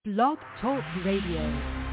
Blog Talk Radio.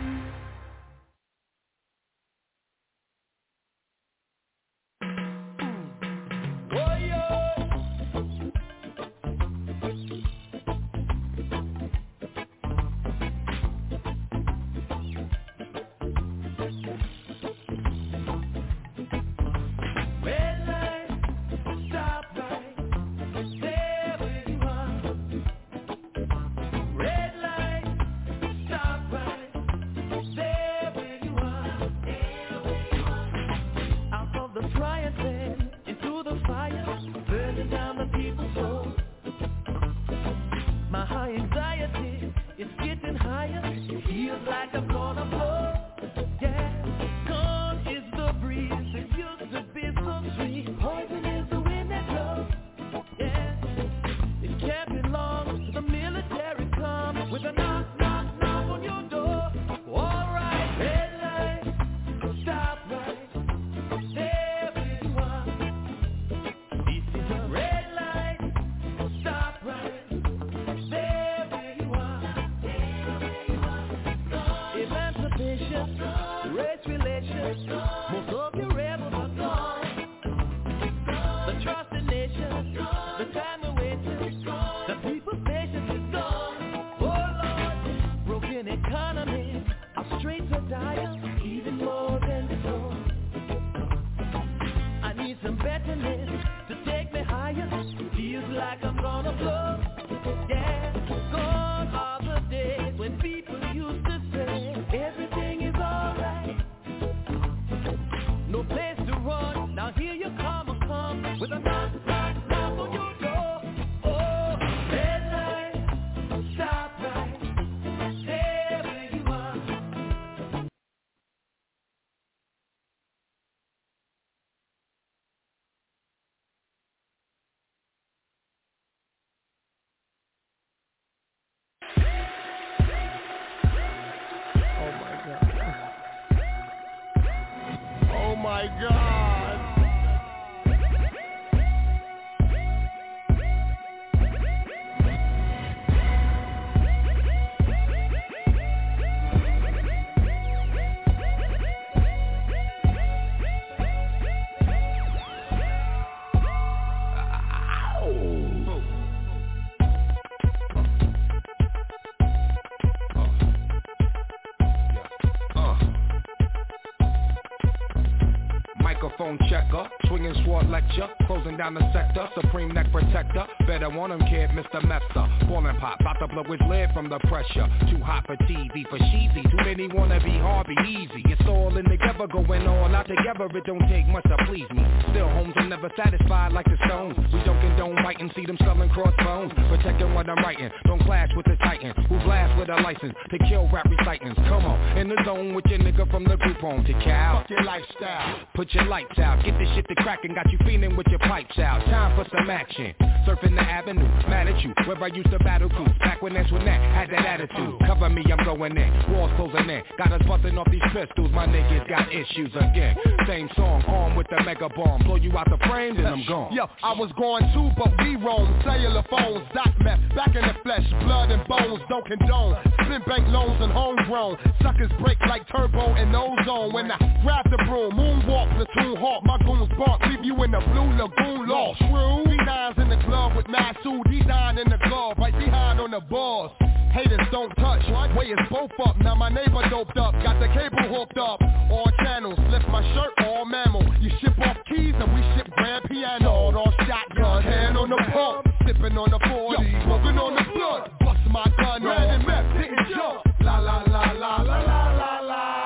Microphone checker, swinging sword lecture, closing down the sector, supreme neck protector, better want him kid, Mr. Mepsa, ballin' pop, about to blow his lid from the pressure, too hot for TV, for cheesy, too many wanna be Harvey, easy, it's all in together, going all out together, it don't take much to please me, still homes are never satisfied like the Stones, we don't condone writing, see them selling crossbones, protecting what I'm writing, don't clash with the titan, who blast with a license, to kill rap recitants, come on, in the zone with your nigga from the group home, to Cal, fuck your lifestyle, put your lights out, get this shit to crackin', got you feeling with your pipes out, time for some action, surfing the avenue, mad at you, where I used to battle cruise, back when Antoinette had that attitude, cover me, I'm going in, walls closing in, got us busting off these pistols, my niggas got issues again, same song, armed with the mega bomb, blow you out the frame, then I'm gone. Yo, I was going too, but we roam, cellular phones, dot meth, back in the flesh, blood and bones, don't condone, spin bank loans and homegrown, suckers break like turbo and ozone, when I grab the broom, moonwalk, platoon hawk, my goons bark, leave you in the blue lagoon lost. True, D9's in the club with Masu, D9 in the glove, right behind on the balls. Haters don't touch, way is both up, now my neighbor doped up, got the cable hooked up, all channels, lift my shirt, all mammal, you ship off keys and we ship grand piano, all shotgun, hand on the pump, sipping on the 40, smoking on the blood, bust my gun, random meth, didn't jump, la la la la la la la la.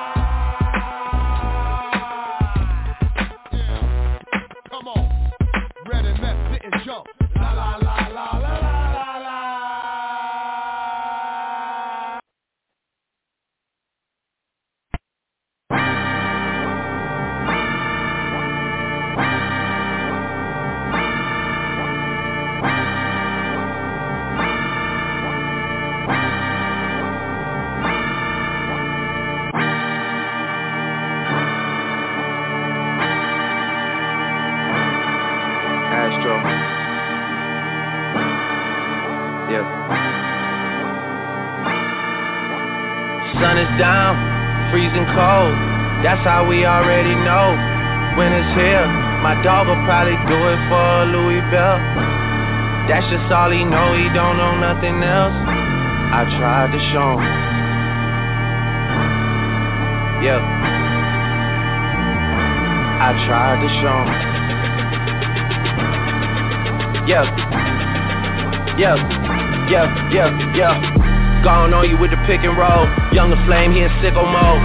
Red and meth didn't jump. La la la la la la la la. Sun is down, freezing cold. That's how we already know. Winter's here. My dog will probably do it for Louis Bell. That's just all he know. He don't know nothing else. I tried to show him. Yeah. I tried to show him. Yeah. Gone on you with the pick and roll. Younger flame, he in sicko mode.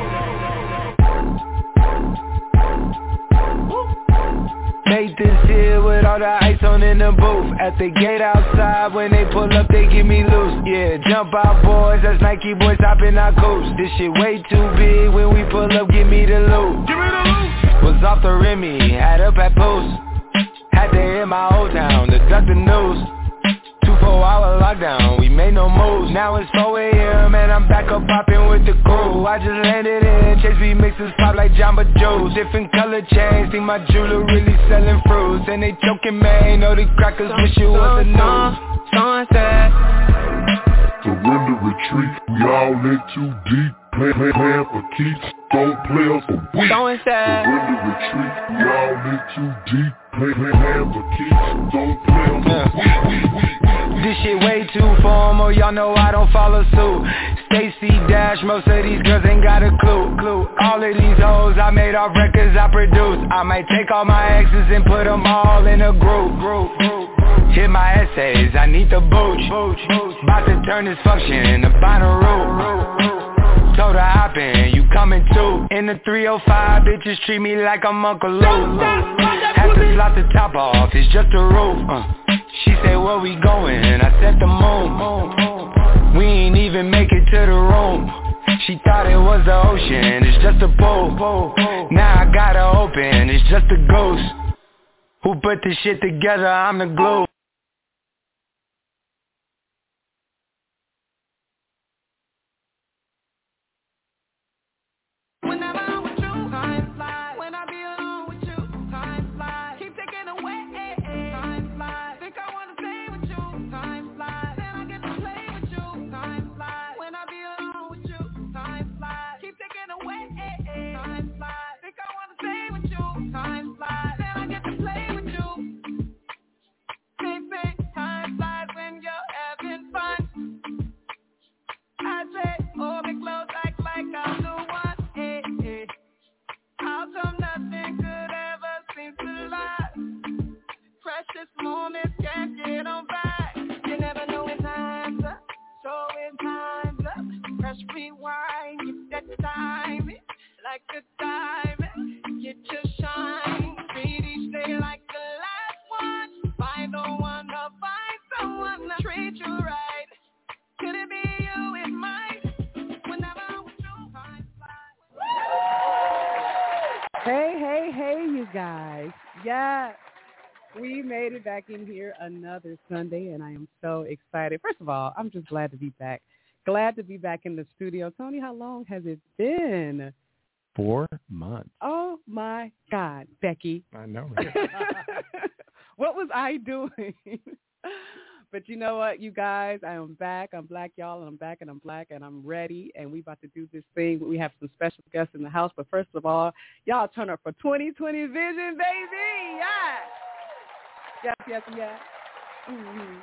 Made this here with all the ice on in the booth. At the gate outside, when they pull up, they give me loose. Yeah, jump out boys, that's Nike boys hopping our coast. This shit way too big, when we pull up, give me the loot. Give me the loot. Was off the Remy, had up at post. Had to hit my old town to duck the news. 2-4-hour lockdown, we made no moves. Now it's 4 a.m. and I'm back up popping with the crew. I just landed in, Chase B mixes pop like Jamba Joe's. Different color chains, think my jeweler really selling fruits. And they joking, man, know the crackers wish it was a news. Sunset. Surrender, retreat, we all in too deep. Plan for keeps, don't play us a week. Surrender, retreat, we all in too deep. Plan for keeps, don't play us a week. This shit way too formal, y'all know I don't follow suit. Stacy Dash, most of these girls ain't got a clue. All of these hoes I made off records I produced. I might take all my exes and put them all in a group. Hit my essays, I need the booch. About to turn this function into Bonnaroo. Told her hop in, you coming too. In the 305, bitches treat me like I'm Uncle Lou. Had to slot the top off, it's just a roof. She said, where we going? I said the moon. We ain't even make it to the room. She thought it was the ocean, it's just a pool. Now I gotta open, it's just a ghost. Who put this shit together? I'm the glue. Moments can't get on back. You never know when time's up, so when time's up, press rewind, get that time, like a diamond, get your shine, treat each day like the last one, find the one to find someone to treat you right, could it be you, it might, whenever I'm with you, time flies. Hey, you guys, yeah. We made it back in here another Sunday, and I am so excited. First of all, I'm just glad to be back. Glad to be back in the studio. Tony, how long has it been? 4 months. Oh, my God, Becky. I know. What was I doing? But you know what, you guys? I am back. I'm black, y'all, and I'm back, and I'm black, and I'm ready, and we about to do this thing. We have some special guests in the house, but first of all, y'all turn up for 2020 Vision, baby. Yeah. Yes. Mm-hmm.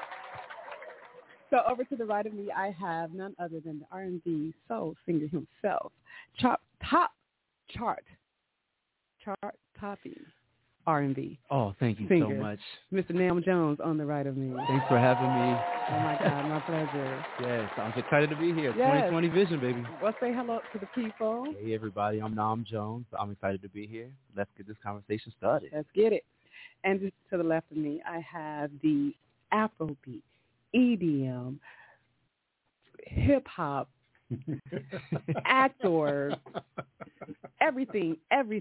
So over to the right of me, I have none other than the R&B soul singer himself, top chart topping R&B. Oh, thank you singer, so much. Mr. Nam Jones on the right of me. Thanks for having me. Oh, my God, my pleasure. Yes, I'm excited to be here. Yes. 2020 Vision, baby. Well, say hello to the people. Hey, everybody. I'm Nam Jones. I'm excited to be here. Let's get this conversation started. Let's get it. And just to the left of me, I have the Afrobeat, EDM, hip-hop, actor, everything,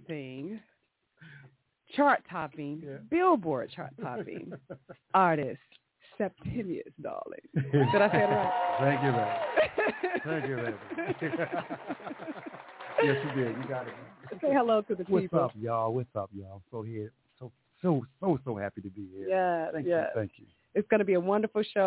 chart-topping, Billboard chart-topping, artist, Septimius, darling. Did I say it right? Thank you, baby. Yes, you did. You got it. Say hello to the people. What's up, y'all? So here, so happy to be here. Yeah, Thank you. It's going to be a wonderful show.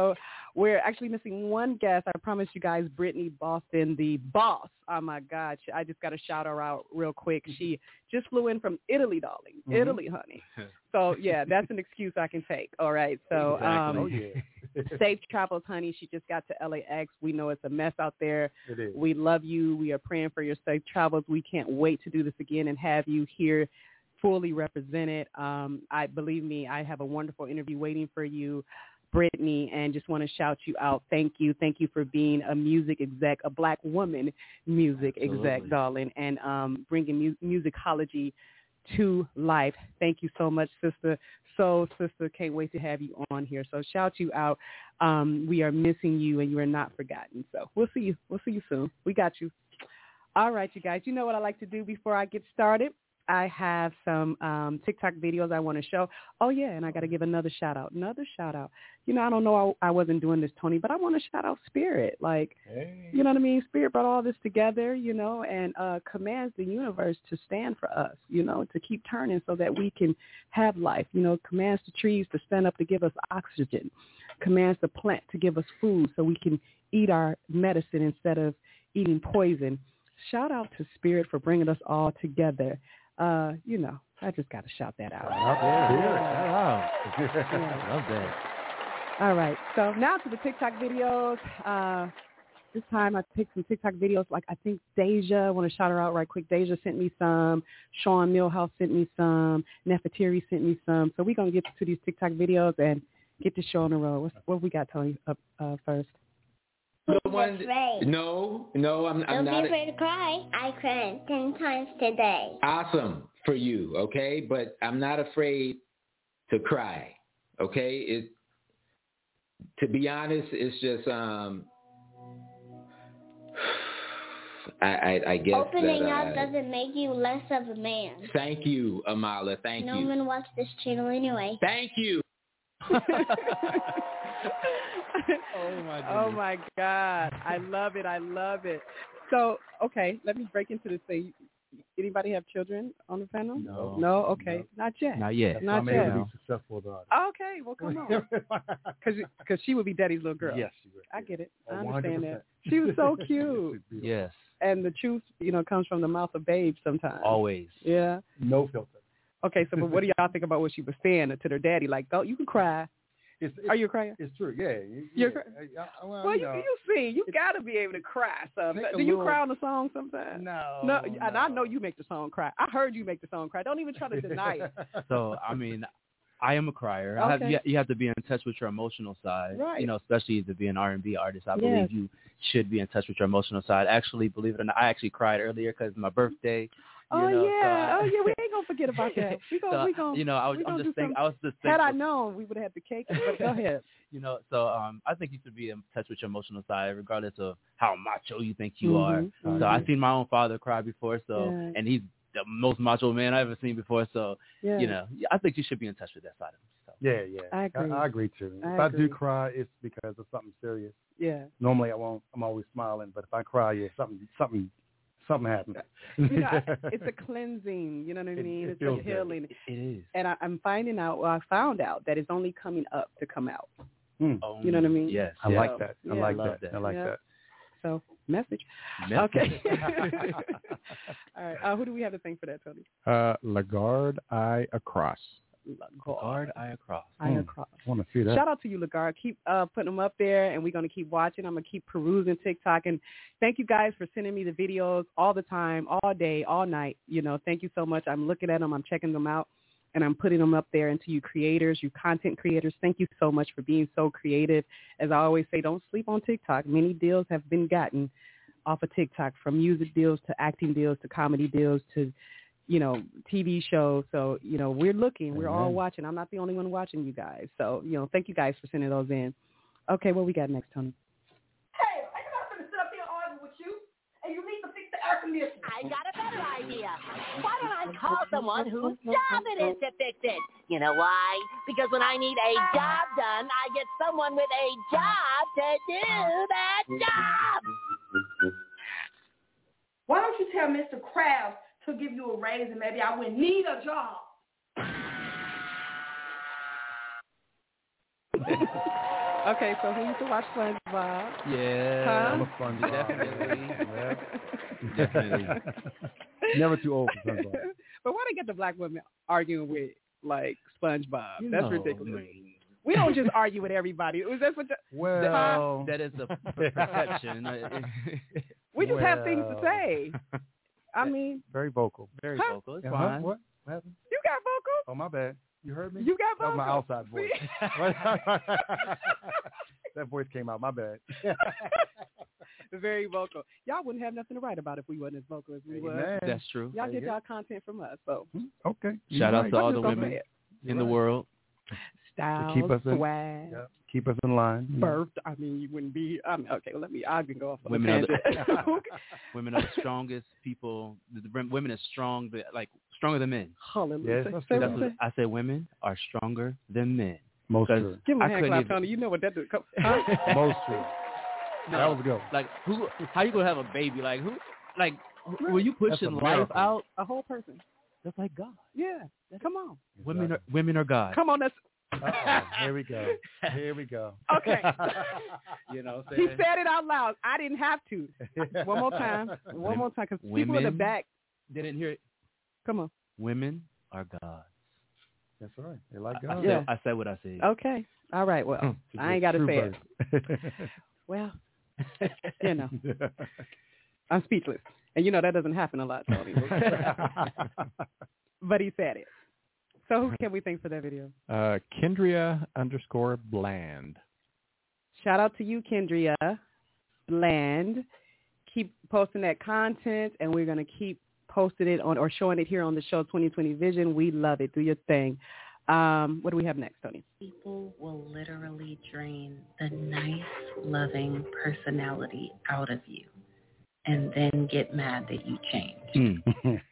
We're actually missing one guest. I promise you guys, Brittany Boston, the boss. Oh, my God. I just got to shout her out real quick. She just flew in from Italy, darling. Italy, honey. So, yeah, that's an excuse I can take. All right. So, safe travels, honey. She just got to LAX. We know it's a mess out there. It is. We love you. We are praying for your safe travels. We can't wait to do this again and have you here fully represented. Believe me, I have a wonderful interview waiting for you, Brittany, and just want to shout you out. Thank you for being a music exec, a Black woman music exec, darling, and bringing musicology to life. Thank you so much, sister. So, sister, can't wait to have you on here. So, shout you out. We are missing you, and you are not forgotten. So, we'll see you. We'll see you soon. We got you. All right, you guys. You know what I like to do before I get started? I have some TikTok videos I want to show. Oh, yeah, and I got to give another shout-out. You know, I don't know I wasn't doing this, Tony, but I want to shout out Spirit. Like, You know what I mean? Spirit brought all this together, you know, and commands the universe to stand for us, you know, to keep turning so that we can have life. You know, commands the trees to stand up to give us oxygen. Commands the plant to give us food so we can eat our medicine instead of eating poison. Shout out to Spirit for bringing us all together. You know, I just got to shout that out. Wow. Love that. All right. So now to the TikTok videos. This time I picked some TikTok videos. Like I think Deja, I want to shout her out right quick. Deja sent me some. Sean Millhouse sent me some. Nefertiri sent me some. So we're going to get to these TikTok videos and get the show on the road. What we got, Tony, up first? The one, no, I'm not. Don't be afraid to cry. I cried 10 times today. Awesome for you, okay? But I'm not afraid to cry, okay? To be honest, it's just I guess opening up doesn't make you less of a man. Thank you, Amala. Thank you. No one watch this channel anyway. Thank you. Oh my God. I love it. So, okay, let me break into this thing. Anybody have children on the panel? No? Okay. No. Not yet. Not yet. Not yet. yet. Be successful daughter. Okay, well, come on. Because she would be daddy's little girl. Yes, she would. I get it. I 100%. understand that. She was so cute. Yes. And the truth, you know, comes from the mouth of babes sometimes. Always. Yeah. No filter. Okay, so but what do y'all think about what she was saying to their daddy? Like, oh, you can cry. Are you a crier? It's true, yeah. You're well, you sing. You got to be able to cry. Do you cry on the song sometimes? No. And I know you make the song cry. I heard you make the song cry. Don't even try to deny it. So, I mean, I am a crier. Okay. You have to be in touch with your emotional side. Right. You know, especially to be an R&B artist. I believe you should be in touch with your emotional side. Actually, believe it or not, I actually cried earlier because my birthday. We ain't gonna forget about that. We gonna. You know, I was just thinking. Had I known, we would have had the cake. But go ahead. You know, so I think you should be in touch with your emotional side, regardless of how macho you think you are. So I've seen my own father cry before, and he's the most macho man I've ever seen before. So you know, I think you should be in touch with that side of him. So. Yeah. I agree too. If I do cry, it's because of something serious. Yeah. Normally I won't. I'm always smiling, but if I cry, something happened. You know, it's a cleansing. You know what I mean? It's a healing. It is. And I'm finding out. Well, I found out that it's only coming up to come out. You know what I mean? Yes. I like that. I like that. that. So message. Okay. All right. Who do we have to thank for that, Tony? Lagarde Eye Across. Lagarde Eye Across. Eye Across. I want to see that. Shout out to you, Lagarde. Keep putting them up there, and we're going to keep watching. I'm going to keep perusing TikTok. And thank you guys for sending me the videos all the time, all day, all night. You know, thank you so much. I'm looking at them. I'm checking them out, and I'm putting them up there. And to you creators, you content creators, thank you so much for being so creative. As I always say, don't sleep on TikTok. Many deals have been gotten off of TikTok, from music deals to acting deals to comedy deals to you know, TV shows. So, you know, we're looking. We're all watching. I'm not the only one watching, you guys. So, you know, thank you guys for sending those in. Okay, what we got next, Tony? Hey, I'm not going to sit up here and argue with you, and you need to fix the air conditioner. I got a better idea. Why don't I call someone whose job it is to fix it? You know why? Because when I need a job done, I get someone with a job to do that job. Why don't you tell Mr. Krabs to give you a raise and maybe I wouldn't need a job? Okay, so who used to watch SpongeBob? Yeah. Huh? I'm a SpongeBob. Definitely. Definitely. Never too old for SpongeBob. But why they get the black women arguing with, like, SpongeBob? You That's know, ridiculous. man. We don't just argue with everybody. Was that what Well, that is a perception. we just have things to say. I mean, very vocal. Very Huh? vocal. It's Yeah, fine. What happened? you got vocal. Oh, my bad. You heard me? You got That was my vocal. outside voice. That voice came out. My bad. Very vocal. Y'all wouldn't have nothing to write about if we wasn't as vocal as we were. Amen. That's true. Y'all get y'all content from us. So Okay. Shout out to all I'm the just gonna women say it. in the world. Style, keep us in- swag, Keep us in line. birth. I mean, you wouldn't be. I mean, okay, I can go off on Women a are tangent. Women are the strongest people. Women are strong, but like stronger than men. Hallelujah. Yes, Say That's what what I said. Women are stronger than men. Most 'Cause true. Give him a I hand couldn't clap, even- Tony. You know what that do. Huh? Most true. No, That was a go. Like who? How you gonna have a baby? Like who? Like were you pushing That's a life miracle. out? A whole person. That's like God. Yeah. Come on. Women are God. Come on. That's Uh-oh. Here we go. Here we go. okay. You know what I'm He saying? said it out loud. I didn't have to. One more time. One more time, because people in the Women- back. Didn't hear it. Come on. Women are God. That's right. They like I God. said, I said what I said. Okay. All right. Well, I ain't got to say it. it. Well, you know, I'm speechless. And you know that doesn't happen a lot, Tony. But he said it. So who can we thank for that video? Kendria_Bland. Shout out to you, Kendria Bland. Keep posting that content, and we're going to keep posting it on or showing it here on the show 2020 Vision. We love it. Do your thing. What do we have next, Tony? People will literally drain the nice, loving personality out of you and then get mad that you changed.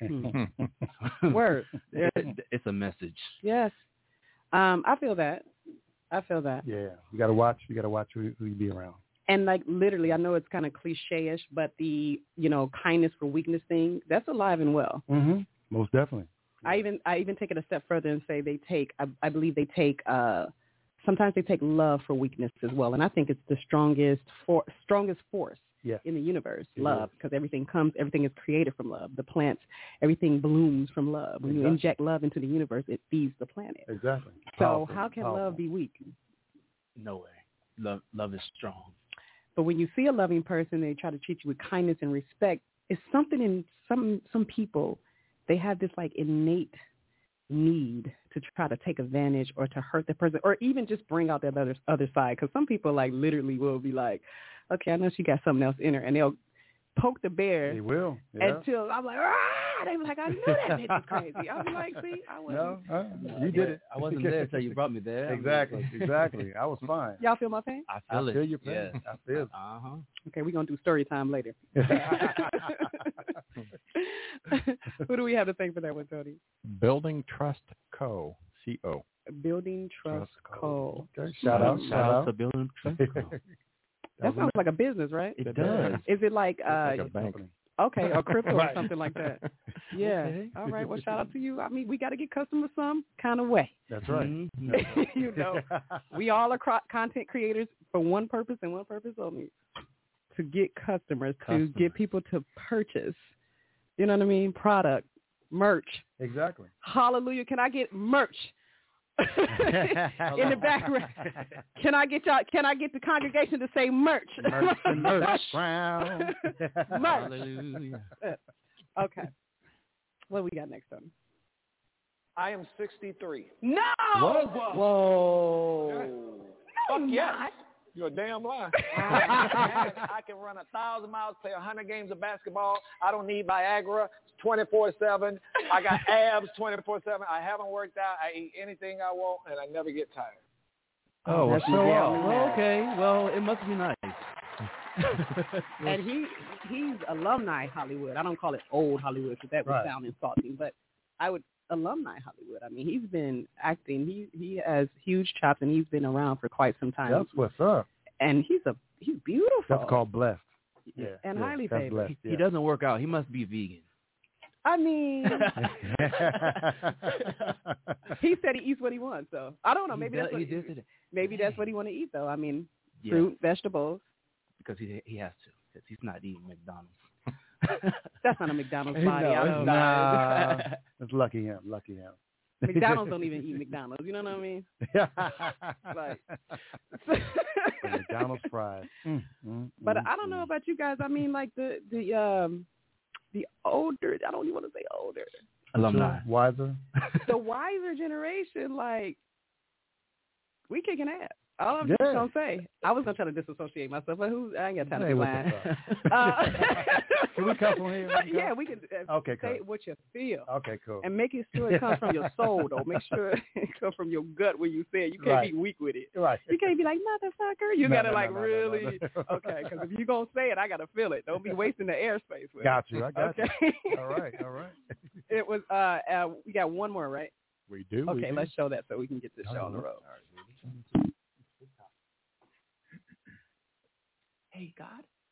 Word. It's a message. Yes. I feel that. Yeah. You gotta watch who you be around. And like literally, I know it's kind of cliche-ish, but the, kindness for weakness thing, that's alive and well. Mm-hmm. Most definitely. I even take it a step further and say they take, I believe they take, sometimes they take love for weakness as well. And I think it's the strongest force in the universe, love, because everything is created from love. The plants, everything blooms from love. When you inject love into the universe, it feeds the planet. Exactly. So how can love be weak? No way. Love is strong. But when you see a loving person, they try to treat you with kindness and respect. It's something in some people, they have this like innate need to try to take advantage or to hurt the person or even just bring out that other side. Because some people like literally will be like, okay, I know she got something else in her. And they'll poke the bear. They will. Yeah. Until I'm like, ah! They be like, I knew that bitch was crazy. I'll be like, see, I wasn't. No, you did it. I wasn't there until you brought me there. Exactly. I was fine. Y'all feel my pain? I feel it. I feel your pain. Yeah. I feel it. Uh-huh. Okay, we're going to do story time later. Who do we have to thank for that one, Tony? Building Trust Co. C-O. Building Trust Co. Okay. Shout out to Building Trust Co. That sounds like a business, right? It does. Is it like a bank. Okay, or crypto or something like that? Yeah. Okay. All right. Well, shout out to you. I mean, we got to get customers some kind of way. That's right. Mm-hmm. We all are content creators for one purpose and one purpose only: to get customers, to get people to purchase. You know what I mean? Product, merch. Exactly. Hallelujah! Can I get merch? In the background, can I get the congregation to say merch? Merch in the background. Merch. Hallelujah. Okay. What do we got next, Tony? I am 63. No. Whoa. Fuck yes. You're a damn lie. I can run 1,000 miles, play 100 games of basketball. I don't need Viagra 24/7. I got abs 24/7. I haven't worked out. I eat anything I want, and I never get tired. Oh, that's Well, okay. Well, it must be nice. And he's alumni Hollywood. I don't call it old Hollywood because that would sound insulting, but I would alumni Hollywood. I mean, he's been acting. He has huge chops, and he's been around for quite some time. That's what's up. And he's beautiful. That's called blessed. And highly that's favored. blessed. He doesn't work out. He must be vegan. I mean, he said he eats what he wants, so I don't know. Maybe that's what he want to eat, though. I mean, fruit, vegetables. Because he has to. Because he's not eating McDonald's. That's not a McDonald's body. Nah, it's lucky him. McDonald's don't even eat McDonald's. You know what I mean? Like, McDonald's fries. But I don't know about you guys. I mean, like the older. I don't even want to say older. Alumni. Wiser. The wiser generation, like, we kicking ass. All I'm just gonna say, I was gonna try to disassociate myself, but I ain't got time to be lying. Can we cuss on here? Yeah, we can. Okay, say what you feel. Okay, cool. And make sure it comes from your soul, though. Make sure it comes from your gut when you say it. You can't be weak with it. Right. You can't be like, motherfucker. You gotta really. Okay, because if you gonna say it, I gotta feel it. Don't be wasting the airspace with Got it. you. I got you. All right. It was. We got one more, right? We do. Okay, let's show that so we can get this show on the road. All right, Hey, God,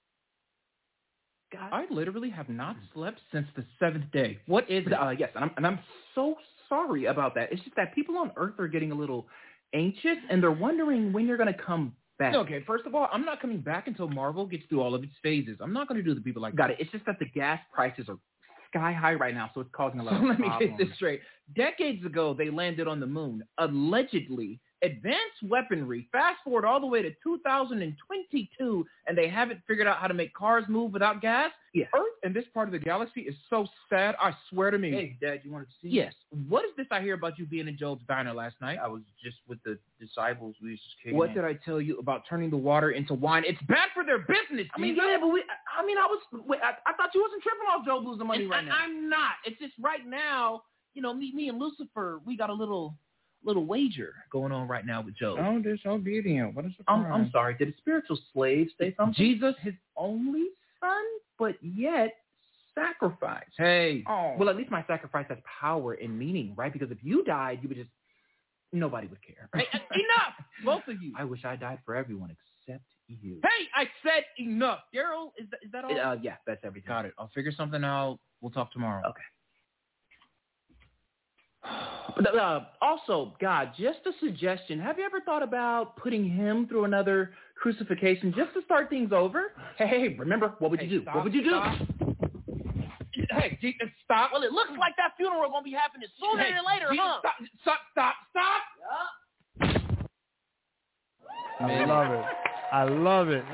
I literally have not slept since the 7th day. What is it? Yes, and I'm so sorry about that. It's just that people on Earth are getting a little anxious, and they're wondering when you're going to come back. Okay, first of all, I'm not coming back until Marvel gets through all of its phases. I'm not going to do the people like that. Got it. It's just that the gas prices are sky high right now, so it's causing a lot of problems. Let me get this straight. Decades ago, they landed on the moon, allegedly. Advanced weaponry. Fast forward all the way to 2022, and they haven't figured out how to make cars move without gas. Yeah. Earth and this part of the galaxy is so sad. I swear to me. Hey, Dad, you wanted to see? Yes. What is this I hear about you being in Job's diner last night? I was just with the disciples. We was just kidding. What did I tell you about turning the water into wine? It's bad for their business. I mean, yeah, but I thought you wasn't tripping off Job losing money right now. I'm not. It's just right now. You know, me and Lucifer, we got a little wager going on right now with Job. Oh, disobedient. What is the I'm sorry. Did a spiritual slave say something? Jesus, his only son, but yet sacrifice. Hey. Oh. Well, at least my sacrifice has power and meaning, right? Because if you died, you would just, nobody would care. Hey, enough! Both of you. I wish I died for everyone except you. Hey, I said enough. Daryl, is that all? Yeah, that's everything. Got it. I'll figure something out. We'll talk tomorrow. Okay. Also, God, just a suggestion. Have you ever thought about putting him through another crucifixion just to start things over? Hey, remember, what would you do? Stop, what would you do? Stop. Hey, stop. Well, it looks like that funeral is going to be happening sooner than later, huh? Stop. Yeah. I love it.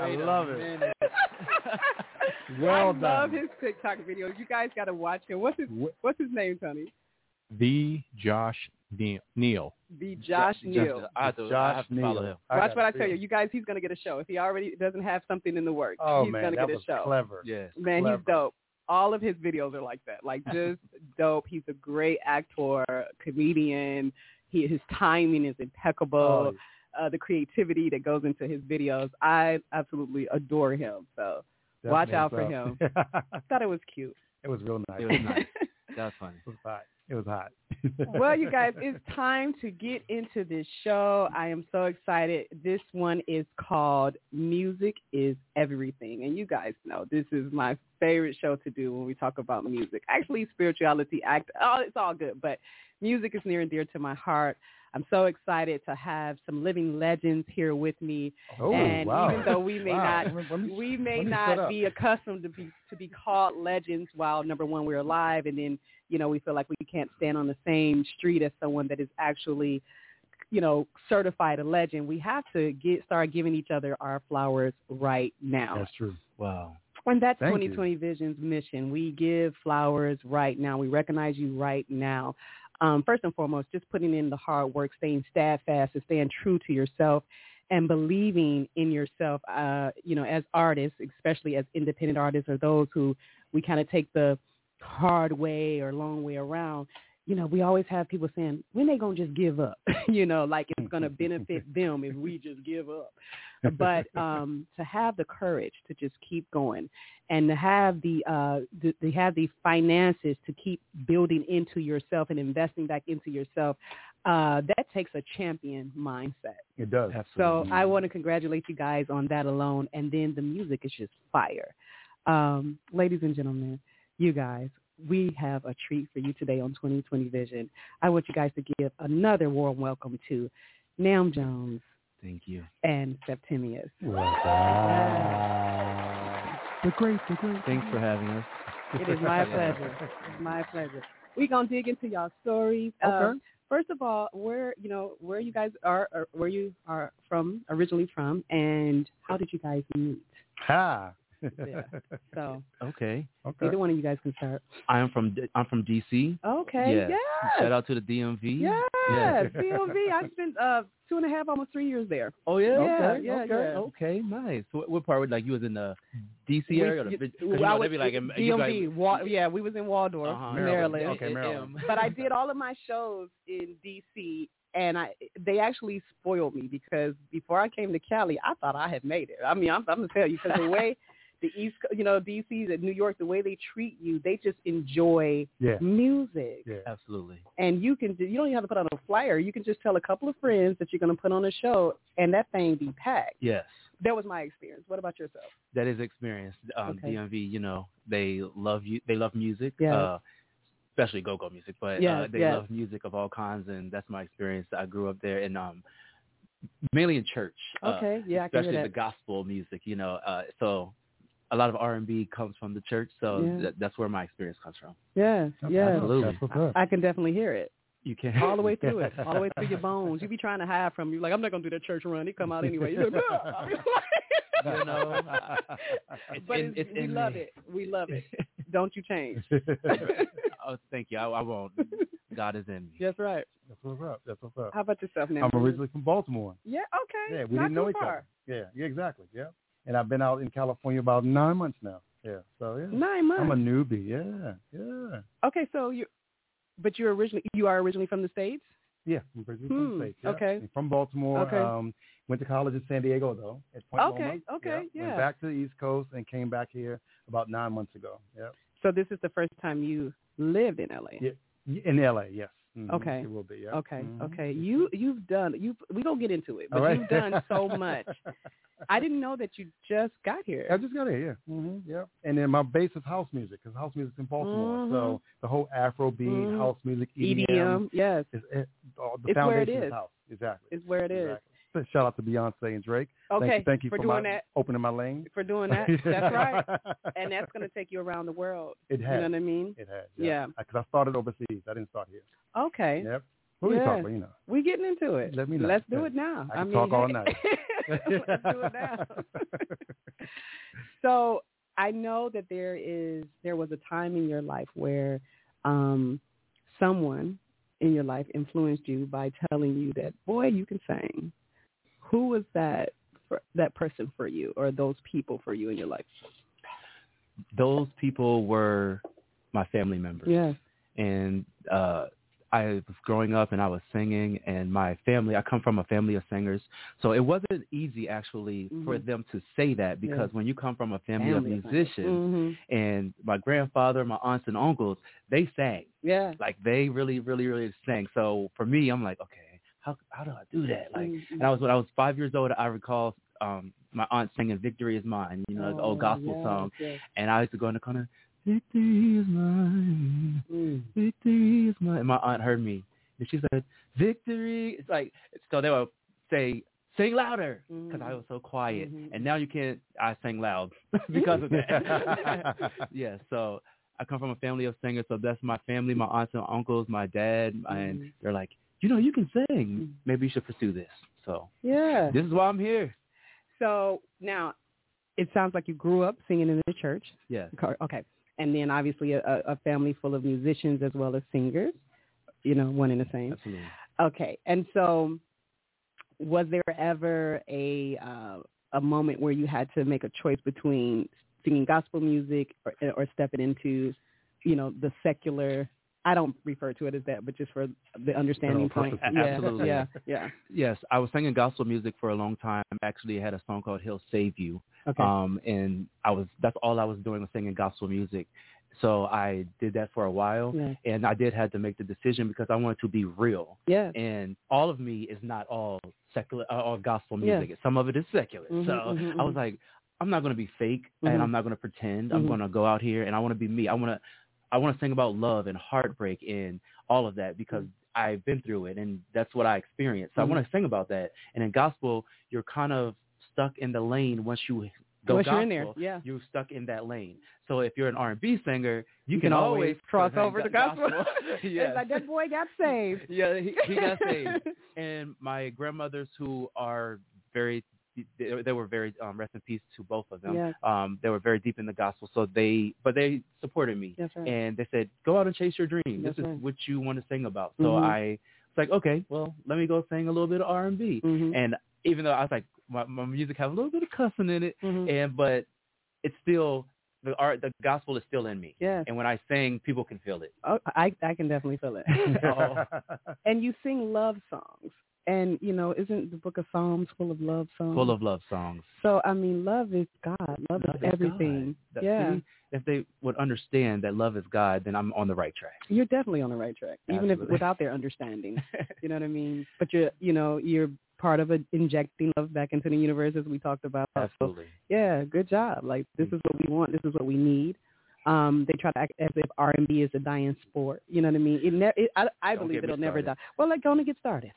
Well done. I love his TikTok videos. You guys got to watch him. What's his name, Tony? The Josh Neal. The Josh Neal. I have to follow him. Watch what I tell you. You guys, he's going to get a show. If he already doesn't have something in the works, he's going to get a show. Clever. Yes. Man, he's dope. All of his videos are like that. Like, just dope. He's a great actor, comedian. His timing is impeccable. The creativity that goes into his videos. I absolutely adore him. So watch out for him. I thought it was cute. It was real nice. It was nice. That was funny. It was hot. Well, you guys, it's time to get into this show. I am so excited. This one is called Music is Everything. And you guys know this is my favorite show to do when we talk about music. Actually, spirituality, it's all good, but music is near and dear to my heart. I'm so excited to have some living legends here with me. Oh, and wow. even though we may not be accustomed to be called legends while, number one, we're alive, and then, we feel like we can't stand on the same street as someone that is actually, certified a legend. We have to start giving each other our flowers right now. That's true. Wow. And that's 2020 Vision's mission. We give flowers right now. We recognize you right now. First and foremost, just putting in the hard work, staying steadfast, and staying true to yourself and believing in yourself, as artists, especially as independent artists or those who we kind of take the hard way or long way around. We always have people saying, when they going to just give up? Like it's going to benefit them if we just give up. But to have the courage to just keep going and to have the finances to keep building into yourself and investing back into yourself, that takes a champion mindset. It does. Absolutely. So I want to congratulate you guys on that alone. And then the music is just fire. Ladies and gentlemen, you guys, we have a treat for you today on 2020 Vision. I want you guys to give another warm welcome to Nam Jones. Thank you. And Septimius. Wow. The great. Thanks for having us. It is my pleasure. It's my pleasure. We're going to dig into y'all stories. Okay. First of all, where you guys are, or where you are originally from, and how did you guys meet? Yeah. So okay. Either one of you guys can start. I'm from DC. Okay. Yes. Yes. Shout out to the DMV. Yes. Yes. DMV. I spent 2.5, almost 3 years there. Oh yeah. Okay. Nice. What part? Like you was in the DC area? We was in Waldorf, Maryland. Okay, Maryland. But I did all of my shows in DC. And they actually spoiled me because before I came to Cali, I thought I had made it. I mean, I'm going to tell you, because the way the East, D.C. and New York, the way they treat you, they just enjoy music. Yeah, absolutely. And you don't even have to put on a flyer. You can just tell a couple of friends that you're going to put on a show, and that thing be packed. Yes. That was my experience. What about yourself? That is experience. Okay. DMV, they love you. They love music. Yeah. Especially go-go music, but they love music of all kinds, and that's my experience. I grew up there, and mainly in church. Okay, I can especially hear the that. gospel music. So a lot of R&B comes from the church, so that's where my experience comes from. Yeah, absolutely. I can definitely hear it. You can all the way through it, all the way through your bones. You be trying to hide from you, like, I'm not gonna do that church run. He come out anyway. You're like, we love it. We love it. Don't you change. Oh, thank you. I won't. God is in me. That's right. That's what's up. How about yourself now? I'm originally from Baltimore. Yeah, okay. Yeah, we didn't know each other. Yeah, exactly. Yeah. And I've been out in California about 9 months now. Yeah. So 9 months. I'm a newbie. Yeah. Okay, so you are originally from the States? Yeah, I'm originally from the States. Yeah. Okay. I'm from Baltimore. Okay. Went to college in San Diego though. At Point Loma. Okay. Went back to the East Coast and came back here about 9 months ago. Yeah. So this is the first time you lived in LA? Yeah, in LA, yes. Mm-hmm. Okay. It will be, yeah. Okay, mm-hmm. okay. You've done, we don't get into it, but right. You've done so much. I didn't know that you just got here. I just got here, yeah. Mm-hmm. Yeah. And then my base is house music, because house music's in Baltimore. Mm-hmm. So the whole Afrobeat, house music, EDM, yes. The it's foundation where it is. House. Exactly. It's where it is. So shout out to Beyonce and Drake. Okay, thank you for doing that. Opening my lane. For doing that. That's right. And that's going to take you around the world. It has. You know what I mean? It has. Yeah. Because I started overseas. I didn't start here. Okay. Yep. Who are you talking about, We're getting into it. Let me know. Let's do it now. I can talk all night. Let's do it now. So I know that there was a time in your life where someone in your life influenced you by telling you that, boy, you can sing. Who was that person for you, or those people for you in your life? Those people were my family members. Yes. And I was growing up and I was singing, and my family, I come from a family of singers. So it wasn't easy actually for them to say that, because when you come from a family of musicians, and my grandfather, my aunts and uncles, they sang. Yeah. Like they really, really, really sang. So for me, I'm like, okay, how do I do that? Like, and when I was 5 years old, I recall my aunt singing "Victory Is Mine," the old gospel song, and I used to go in the corner, "Victory is mine, victory is mine." And my aunt heard me, and she said, "Victory." It's like, so they would say, "Sing louder," because I was so quiet. And now I sing loud because of that. Yeah, so I come from a family of singers, so that's my family, my aunts and uncles, my dad, and they're like, you can sing. Maybe you should pursue this. So this is why I'm here. So now, it sounds like you grew up singing in the church. Yeah. Okay. And then obviously a family full of musicians as well as singers, one and the same. Absolutely. Okay. And so was there ever a moment where you had to make a choice between singing gospel music or stepping into, the secular? I don't refer to it as that, but just for the understanding point. Absolutely. Yeah. Yes, I was singing gospel music for a long time. Actually, I had a song called "He'll Save You." Okay. And that's all I was doing was singing gospel music. So I did that for a while, and I did have to make the decision because I wanted to be real. Yeah. And all of me is not all secular, all gospel music. Some of it is secular. I was like, I'm not going to be fake, and I'm not going to pretend. I'm going to go out here, and I want to be me. I want I want to sing about love and heartbreak and all of that because I've been through it and that's what I experienced. So I want to sing about that. And in gospel, you're kind of stuck in the lane once you go gospel. You're in there, yeah. You're stuck in that lane. So if you're an R&B singer, you can always cross over to gospel. Yes. It's like that boy got saved. Yeah, he got saved. And my grandmothers who are they were very rest in peace to both of them. Yes. They were very deep in the gospel, so they supported me. That's right. And they said, "Go out and chase your dream. This is what you want to sing about." So I was like, "Okay, well, let me go sing a little bit of R&B." And even though I was like, my music has a little bit of cussing in it, but it's still the gospel is still in me. Yes. And when I sing, people can feel it. Oh, I can definitely feel it. And you sing love songs. And, isn't the book of Psalms full of love songs? Full of love songs. So, I mean, love is God. Love is everything. Yeah. See, if they would understand that love is God, then I'm on the right track. You're definitely on the right track, Absolutely. even if without their understanding. You know what I mean? But you're part of injecting love back into the universe, as we talked about. Absolutely. So, yeah, good job. Like, this is what we want. This is what we need. They try to act as if R&B is a dying sport. You know what I mean? I believe it'll never die. Well, go on and get started.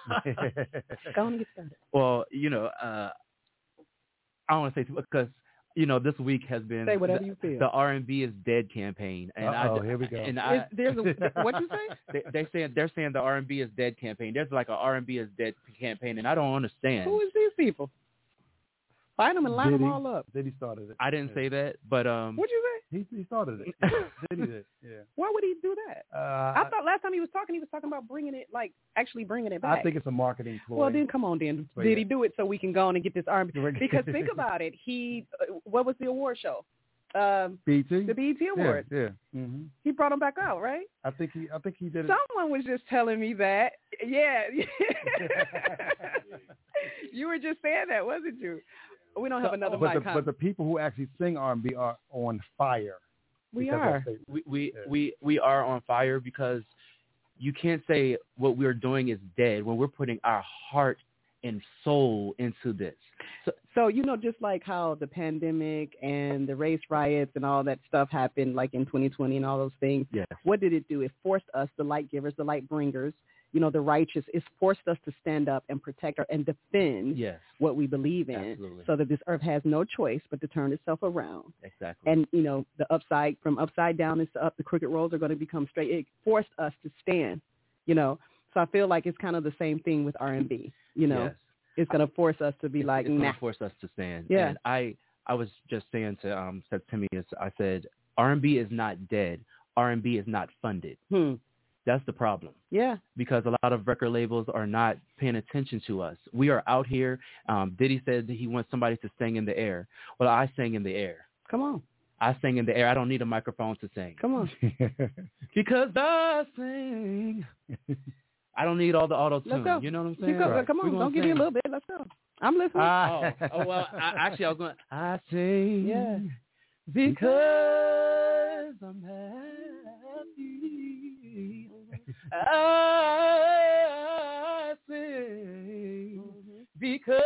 Go on and get started. Well, I don't want to say too much because, this week has been say whatever you feel. The R&B is dead campaign. And here we go. And what you say? They're saying the R&B is dead campaign. There's like a R&B is dead campaign, and I don't understand. Who is these people? Find them and line them all up. Diddy started it. I didn't say that, but what'd you say? He started it. Diddy did. Yeah. Why would he do that? I thought last time he was talking about bringing it, actually bringing it back. I think it's a marketing ploy. Well, then come on, then. Did he do it so we can go on and get this R&B? Because think about it. What was the award show? BET. The BET Awards. Yeah. Mm-hmm. He brought them back out, right? I think he did it. Someone was just telling me that. Yeah. You were just saying that, wasn't you? We don't have another mic. But the people who actually sing R&B are on fire. We are. We are on fire because you can't say what we're doing is dead when we're putting our heart and soul into this. So just like how the pandemic and the race riots and all that stuff happened, like in 2020 and all those things. Yes. What did it do? It forced us, the light givers, the light bringers, the righteous, it's forced us to stand up and protect and defend what we believe in. Absolutely. So that this earth has no choice but to turn itself around. Exactly. And, from upside down is to up, the crooked roads are going to become straight. It forced us to stand, So I feel like it's kind of the same thing with R&B, Yes. It's going to force us to be it's going nah. to force us to stand. Yeah. And I was just saying to Timmy, I said, R&B is not dead. R&B is not funded. That's the problem. Yeah. Because a lot of record labels are not paying attention to us. We are out here. Diddy said that he wants somebody to sing in the air. Well, I sing in the air. Come on. I sing in the air. I don't need a microphone to sing. Come on. Because I sing. I don't need all the auto-tune. Let's go. You know what I'm saying? Right. Come on. Don't give me a little bit. Let's go. I'm listening. Well, I was going, I sing. Yeah. Because I'm happy. I sing because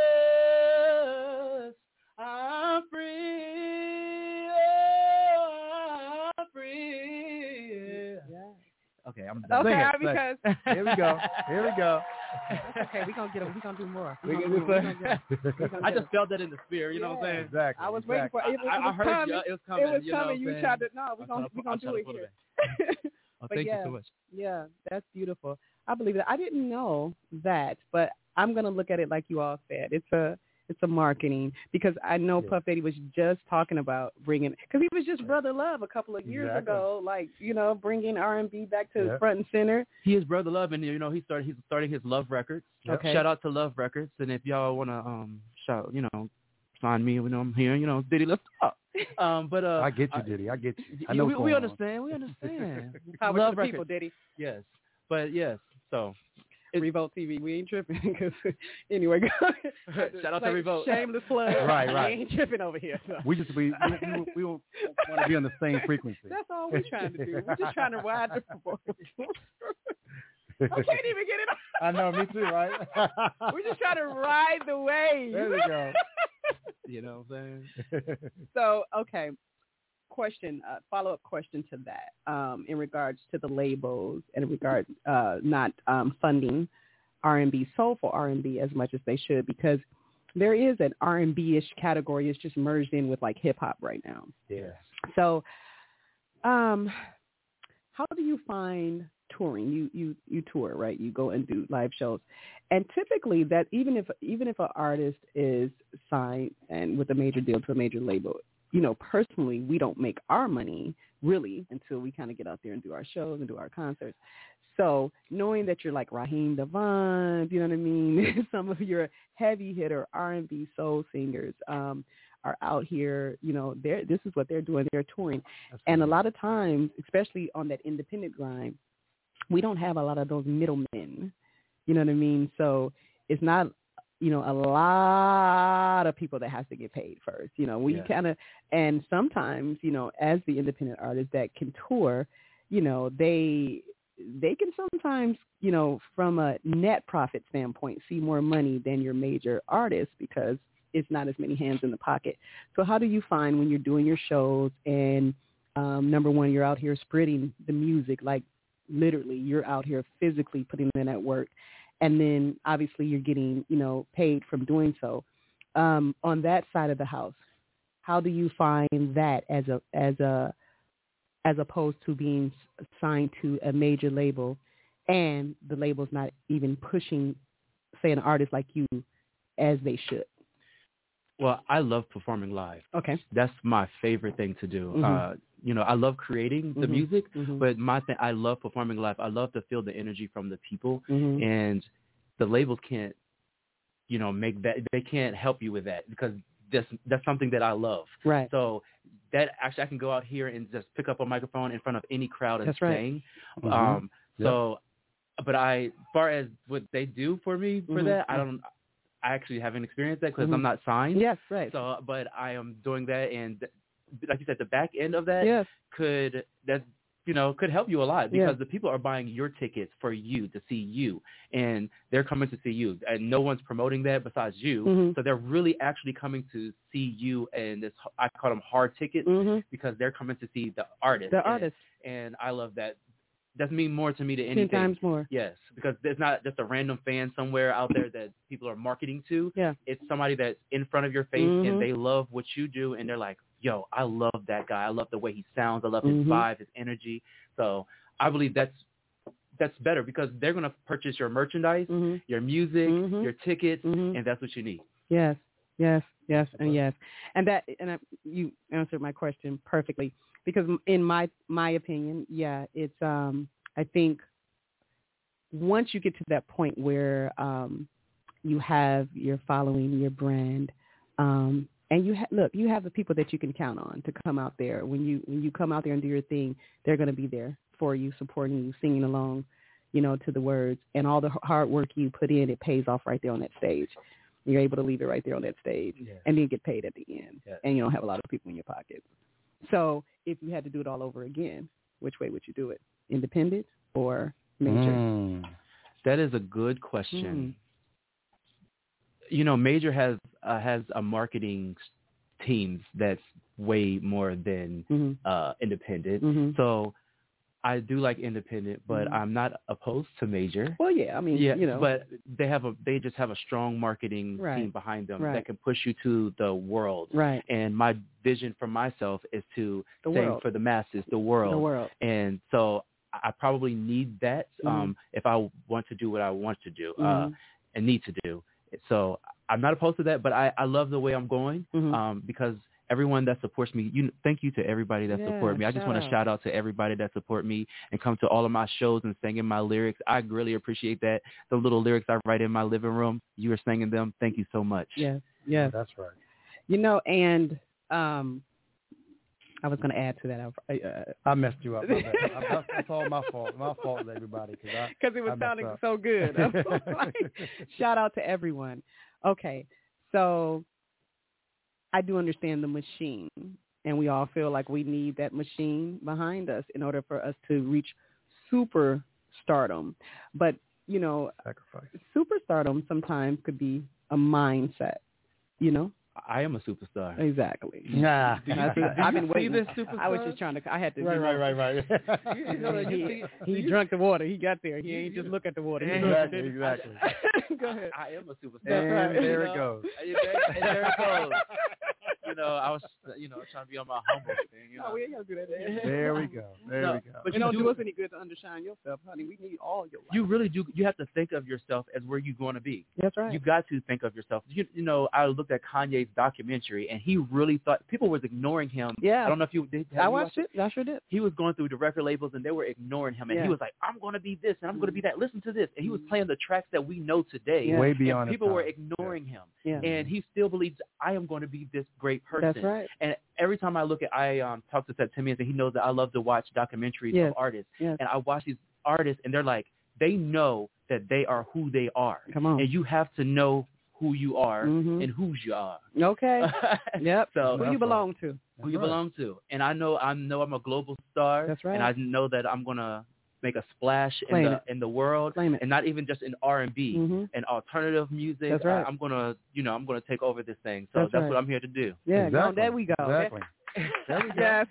I'm free. Oh, I'm free. Yeah. Okay, I'm done. Okay, because here we go. Okay, we're gonna do more. I just felt that in the spirit, you know what I'm saying? Exactly. I was waiting for it. I heard you. It was coming. It was you know coming. You tried to we're gonna do it here. Thank you so much. Yeah, that's beautiful. I believe it. I didn't know that, but I'm gonna look at it like you all said. It's a marketing, because I know Puff Daddy was just talking about bringing, because he was just Brother Love a couple of years ago, like, bringing R&B back to front and center. He is Brother Love, and he's starting his Love Records. Okay. Shout out to Love Records, and if y'all want to sign me when I'm here, Diddy, let's talk. But I get you, Diddy. I get you. I know we understand. We understand. Power to the people, Diddy. Yes, but yes. So. Revolt TV, we ain't tripping. Cause anyway, shout out to Revolt. Shameless plug. Right. We ain't tripping over here. So. We want to be on the same frequency. That's all we're trying to do. We're just trying to ride the I can't even get it on. I know, me too, right? We're just trying to ride the wave. There we go. You know what I'm saying? So, okay. question, follow-up question to that, in regards to the labels and in regards not funding R&B, soulful R&B as much as they should, because there is an R&B-ish category. It's just merged in with like hip-hop right now. Yeah. So how do you find touring? You tour, right? You go and do live shows. And typically that even if an artist is signed and with a major deal to a major label, you know, personally, we don't make our money really until we kind of get out there and do our shows and do our concerts. So knowing that you're like Raheem DeVaughn, you know what I mean? Some of your heavy hitter R&B soul singers are out here, you know, this is what they're doing. They're touring. And a lot of times, especially on that independent grind, we don't have a lot of those middlemen, you know what I mean? So it's not, you know, a lot of people that has to get paid first. You know, we kind of, and sometimes, you know, as the independent artist that can tour, you know, they can sometimes, you know, from a net profit standpoint, see more money than your major artist because it's not as many hands in the pocket. So how do you find when you're doing your shows and, number one, you're out here spreading the music, like literally you're out here physically putting in that work. And then obviously you're getting, you know, paid from doing so. On that side of the house, how do you find that as opposed to being signed to a major label and the label's not even pushing, say, an artist like you as they should? Well, I love performing live. Okay. That's my favorite thing to do. Mm-hmm. You know, I love creating the music, but my thing, I love performing live. I love to feel the energy from the people, and the labels can't, you know, make that. They can't help you with that because that's something that I love. Right. So that actually, I can go out here and just pick up a microphone in front of any crowd and sing. So, but as far as what they do for me for that, I actually haven't experienced that because I'm not signed. Yes, right. So, but I am doing that, and like you said, the back end of that could help you a lot because the people are buying your tickets for you to see you, and they're coming to see you, and no one's promoting that besides you. So they're really actually coming to see you, and this I call them hard tickets because they're coming to see the artist. And I love that. That means more to me than anything. 10 times more. Yes, because it's not just a random fan somewhere out there that people are marketing to. Yeah. It's somebody that's in front of your face and they love what you do, and they're like, yo, I love that guy. I love the way he sounds. I love his vibe, his energy. So I believe that's better because they're going to purchase your merchandise, your music, your tickets, and that's what you need. Yes, yes, yes, and yes. And you answered my question perfectly. Because in my opinion, it's I think once you get to that point where you have your following, your brand, and you have the people that you can count on to come out there. When you come out there and do your thing, they're going to be there for you, supporting you, singing along, you know, to the words, and all the hard work you put in, it pays off right there on that stage. You're able to leave it right there on that stage, and then get paid at the end, and you don't have a lot of people in your pocket. So if you had to do it all over again, which way would you do it? Independent or major? That is a good question. You know, major has a marketing team that's way more than independent. So I do like independent, but I'm not opposed to major. Well, yeah, I mean, you know, but they just have a strong marketing team behind them that can push you to the world. Right. And my vision for myself is to sing for the masses, the world. And so I probably need that if I want to do what I want to do and need to do. So I'm not opposed to that, but I love the way I'm going because everyone that supports me, thank you to everybody that support me. I just want to shout out to everybody that support me and come to all of my shows and singing my lyrics. I really appreciate that. The little lyrics I write in my living room, you are singing them. Thank you so much. Yes, yes. That's right. You know, and I was going to add to that. I messed you up. That's all my fault. My fault, everybody. Because it was sounding so good. Shout out to everyone. Okay, so I do understand the machine, and we all feel like we need that machine behind us in order for us to reach superstardom. But, you know, superstardom sometimes could be a mindset, you know, I am a superstar. Exactly. Nah. I've been waiting. This superstar? I was just trying to. I had to. Right. He drank the water. He got there. He ain't just look at the water. Exactly. Go ahead. I am a superstar. And there it goes. And there it goes. I was, trying to be on my humble thing. No, we ain't gonna do that. There we go. There we go. But you don't do us any good to undershine yourself, honey. We need all your life. You really do. You have to think of yourself as where you're going to be. That's right. You got to think of yourself. I looked at Kanye's documentary, and he really thought people was ignoring him. Yeah. I don't know if you did. I watched it. I sure did. He was going through the record labels, and they were ignoring him. And he was like, I'm going to be this, and I'm going to be that. Listen to this. And he was playing the tracks that we know today. Way beyond people were ignoring him. Yeah. And he still believes, I am going to be this great person. That's right. And every time I look at, I talk to Septimius, and he knows that I love to watch documentaries of artists. Yes. And I watch these artists, and they're like, they know that they are who they are. Come on. And you have to know who you are and whose you are. Okay. Yep. So who you belong to. Who you belong to. And I know I'm a global star. That's right. And I know that I'm going to make a splash in the world, and not even just in R&B and alternative music. That's right. I'm going to take over this thing. So that's what I'm here to do. Yeah, exactly. There we go. Exactly. There we go.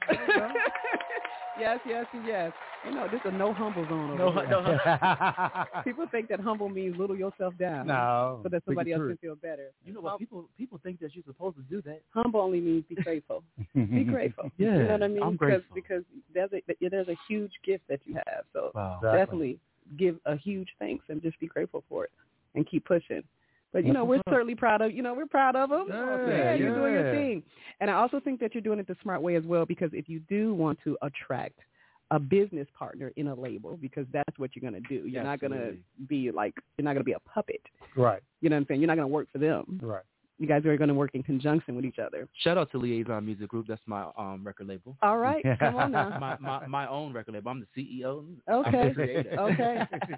Yes. Yes. This is a no humble zone over here. No. People think that humble means little yourself down. No. So that somebody else can feel better. You know what? People think that you're supposed to do that. Humble only means be grateful. Be grateful. Yeah. You know what I mean? I'm grateful. Because there's a huge gift that you have. So definitely give a huge thanks and just be grateful for it and keep pushing. But, we're certainly proud of, we're proud of them. Yeah, you're doing your thing. And I also think that you're doing it the smart way as well, because if you do want to attract a business partner in a label, because that's what you're going to do. You're not going to be a puppet. Right. You know what I'm saying? You're not going to work for them. Right. You guys are going to work in conjunction with each other. Shout out to Liaison Music Group. That's my record label. All right. Come on now. my own record label. I'm the CEO. Okay. I'm the creator. Okay.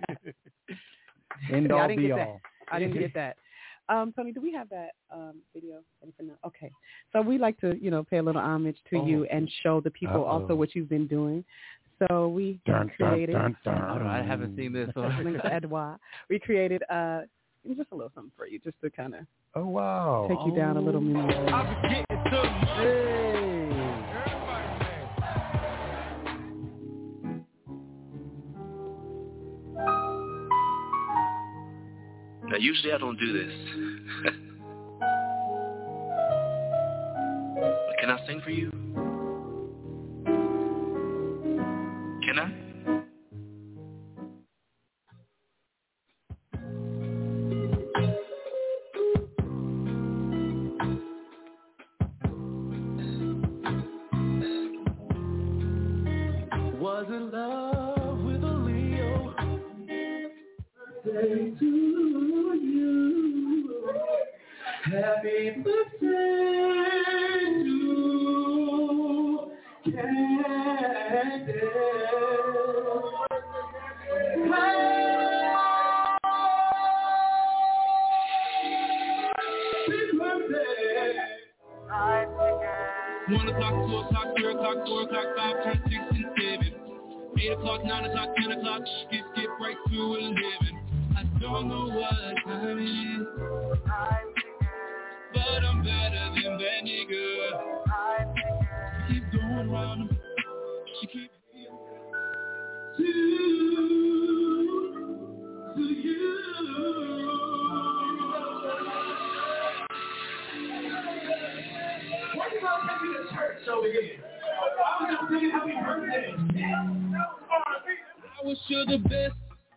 End all be all. I didn't get that. Tony, do we have that video? Okay. So we like to, pay a little homage to you and show the people also what you've been doing. So we created. Hold on, I haven't seen this. Edouard. We created just a little something for you, just to kind of. Oh wow. Take you down a little more. Now, usually I don't do this. But can I sing for you? Can I? Was in love with a Leo. Birthday to you. Happy birthday to Candace. Happy birthday. 1 o'clock, 2 o'clock, 3 o'clock, 4 o'clock, 5, 10, 6, and 7. 8 o'clock, 9 o'clock, 10 o'clock, skip right through 11. I don't know what time it is, but I'm better than that nigga. Keep going round him, she keep to you. Why you gonna take me to church over here? I was just singing happy birthday. I wish you the best.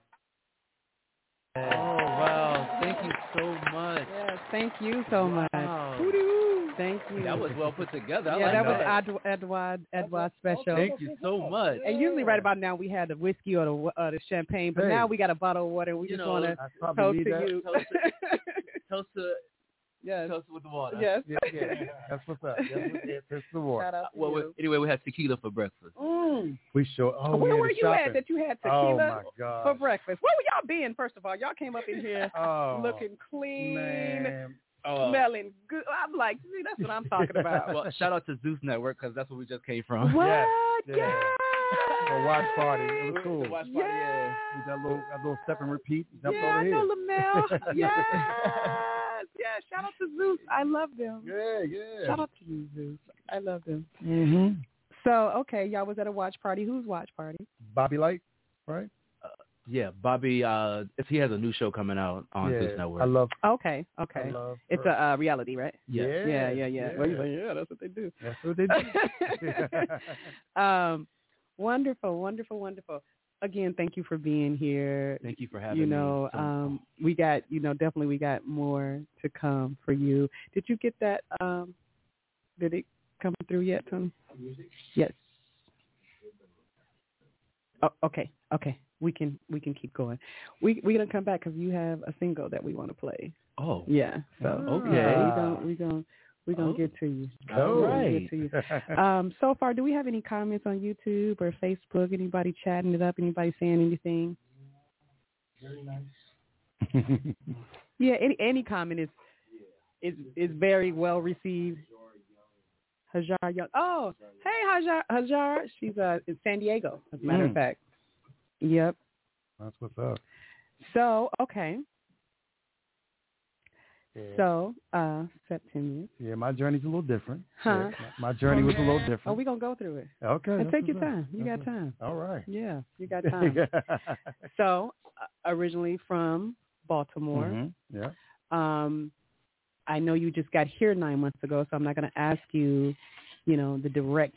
Oh, wow. Thank you so much. Yes, thank you so much. Thank you. That was well put together. That was Edouard special. Thank you so much. And usually right about now we had the whiskey or the champagne, but now we got a bottle of water. We just want to toast to you. Toast to... Yes. Toast with the water. Yes. Yeah. That's what's up. That's the water. Anyway, we had tequila for breakfast. We sure. Oh, where were you shopping. at that you had tequila for breakfast? Where were y'all being, first of all? Y'all came up in here looking clean, smelling good. I'm like, see, that's what I'm talking about. Well, shout out to Zeus Network, because that's where we just came from. What? Yeah. A watch party. It was cool. Watch party, yeah. We got a little step and repeat. Jumped over I here. know, Lamel. Yes. Shout out to Zeus. I love them. Yeah. Shout out to you, Zeus. I love them. Mm-hmm. So, okay, y'all was at a watch party. Whose watch party? Bobby Light, right? Yeah, Bobby. He has a new show coming out on Zeus Network. I love. Okay. I love it's a reality, right? Yes. Yeah. Well, yeah, that's what they do. That's what they do. Wonderful. Again, thank you for being here. Thank you for having me. We got, definitely we got more to come for you. Did you get that? Did it come through yet, Tony? Yes. Oh, okay. We can keep going. We're gonna come back because you have a single that we want to play. Oh. Yeah. So okay. We're gonna get to you. All right. Get to you. So far, do we have any comments on YouTube or Facebook? Anybody chatting it up? Anybody saying anything? Very nice. Yeah. Any comment is very well received. Hajar Young. Oh, hey Hajar. She's in San Diego, as a matter of fact. Yep. That's what's up. So, okay. Yeah. So, September. Yeah, my journey's a little different. Huh? Yeah, my journey was a little different. Oh, we're going to go through it. Okay. And take your time. You got time. All right. Yeah, you got time. So, originally from Baltimore. Mm-hmm. Yeah. I know you just got here 9 months ago, so I'm not going to ask you, the direct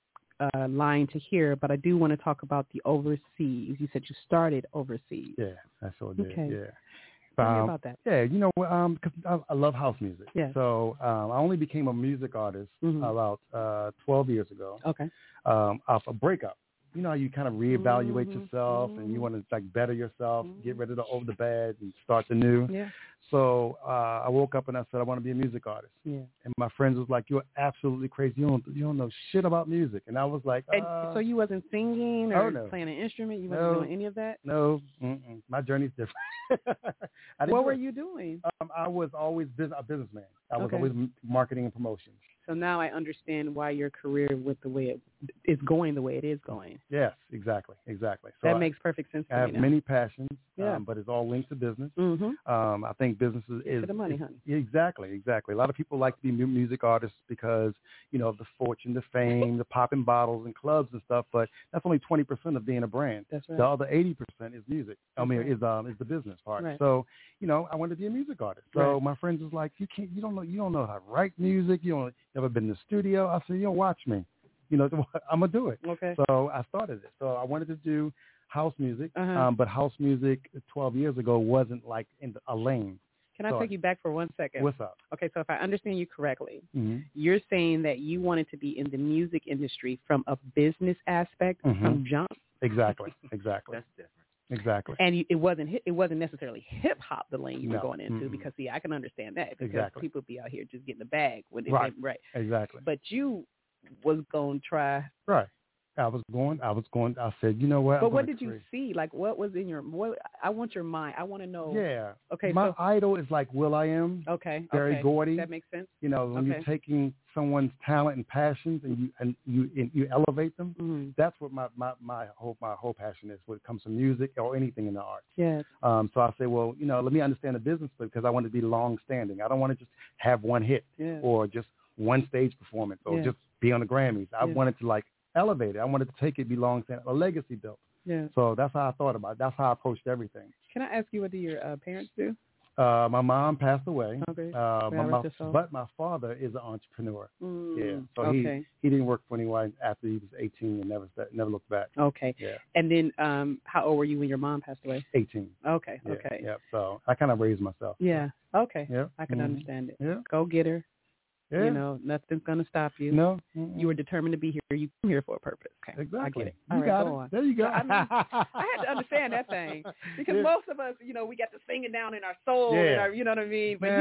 line to here, but I do want to talk about the overseas. You said you started overseas. Yeah, I sure did. Okay. Yeah. Tell me about that. Yeah, because I love house music. Yeah. So I only became a music artist about 12 years ago. Okay. Off a breakup. You know how you kind of reevaluate yourself and you want to better yourself, get rid of the old, the bad, and start the new. Yeah. So I woke up and I said I want to be a music artist. Yeah. And my friends was like, "You're absolutely crazy. You don't know shit about music." And I was like, And so you wasn't singing or no. playing an instrument? You wasn't doing any of that? No. My journey's different. What were you doing? I was always a businessman. I was always marketing and promotions. So now I understand why your career went the way it is going the way it is going. Yes, exactly. So that makes perfect sense to me. I have many passions, Yeah. but it's all linked to business. Mm-hmm. I think business is the money, honey. Exactly. A lot of people like to be music artists because, of the fortune, the fame, the popping bottles and clubs and stuff, but that's only 20% of being a brand. That's right. The other 80% is music. Is the business part. Right. So, I wanted to be a music artist. So my friends was like, you don't know how to write music. You never been in the studio. I said, watch me. I'm gonna do it. Okay. So I started it. So I wanted to do house music, but house music 12 years ago wasn't like in a lane. Can I take you back for 1 second? What's up? Okay, so if I understand you correctly, Mm-hmm. you're saying that you wanted to be in the music industry from a business aspect from jump. Exactly. That's different. Exactly. And it wasn't necessarily hip hop the lane you were going into because I can understand that because people be out here just getting the bag when they right. Exactly. But you was going to try. Right. I was going. I said, you know what? But what did you see? Like, what was in your? I want your mind. I want to know. Yeah. Okay. My idol is like Will.i.am. Okay. Very Gordy. That makes sense. When you're taking someone's talent and passions and you elevate them, that's what my whole passion is when it comes to music or anything in the arts. Yes. So I say, well, let me understand the business because I want to be long standing. I don't want to just have one hit or just one stage performance or just be on the Grammys. I wanted to elevate it. I wanted to take it, be long standing, a legacy built. Yeah. So that's how I thought about it. That's how I approached everything. Can I ask you, what do your parents do? My mom passed away. Okay. But my father is an entrepreneur. Yeah. So he didn't work for anyone after he was 18 and never looked back. Okay. Yeah. And then how old were you when your mom passed away? 18. Okay. Yeah, okay. Yeah. So I kind of raised myself. Yeah. Okay. Yeah. I can understand it. Yeah. Go get her. Yeah. Nothing's going to stop you. No. You were determined to be here. You come here for a purpose. Okay. Exactly. I get it. You got it. On. There you go. I had to understand that thing because most of us, we got the singing down in our soul. And our, you know what I mean? But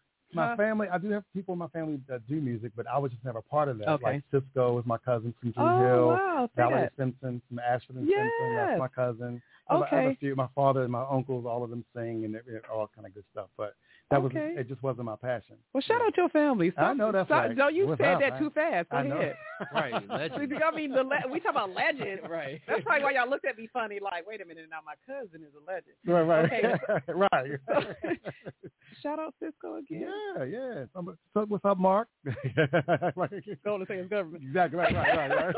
my family, I do have people in my family that do music, but I was just never part of that. Okay. Like Cisco is my cousin from Drew Hill. Wow. Valerie Simpson from Ashford and Simpson. That's my cousin. I have a few. My father and my uncles, all of them sing and all kind of good stuff. But it just wasn't my passion. Well, shout out to your family. I know that's right. Don't you said that too fast. Go ahead. Right, legend. I mean, we talk about legend. Right. That's probably why y'all looked at me funny, like, wait a minute, now my cousin is a legend. Right. Okay. Right. Shout out Cisco again. Yeah. So what's up, Mark? Golden State government. Exactly. Right.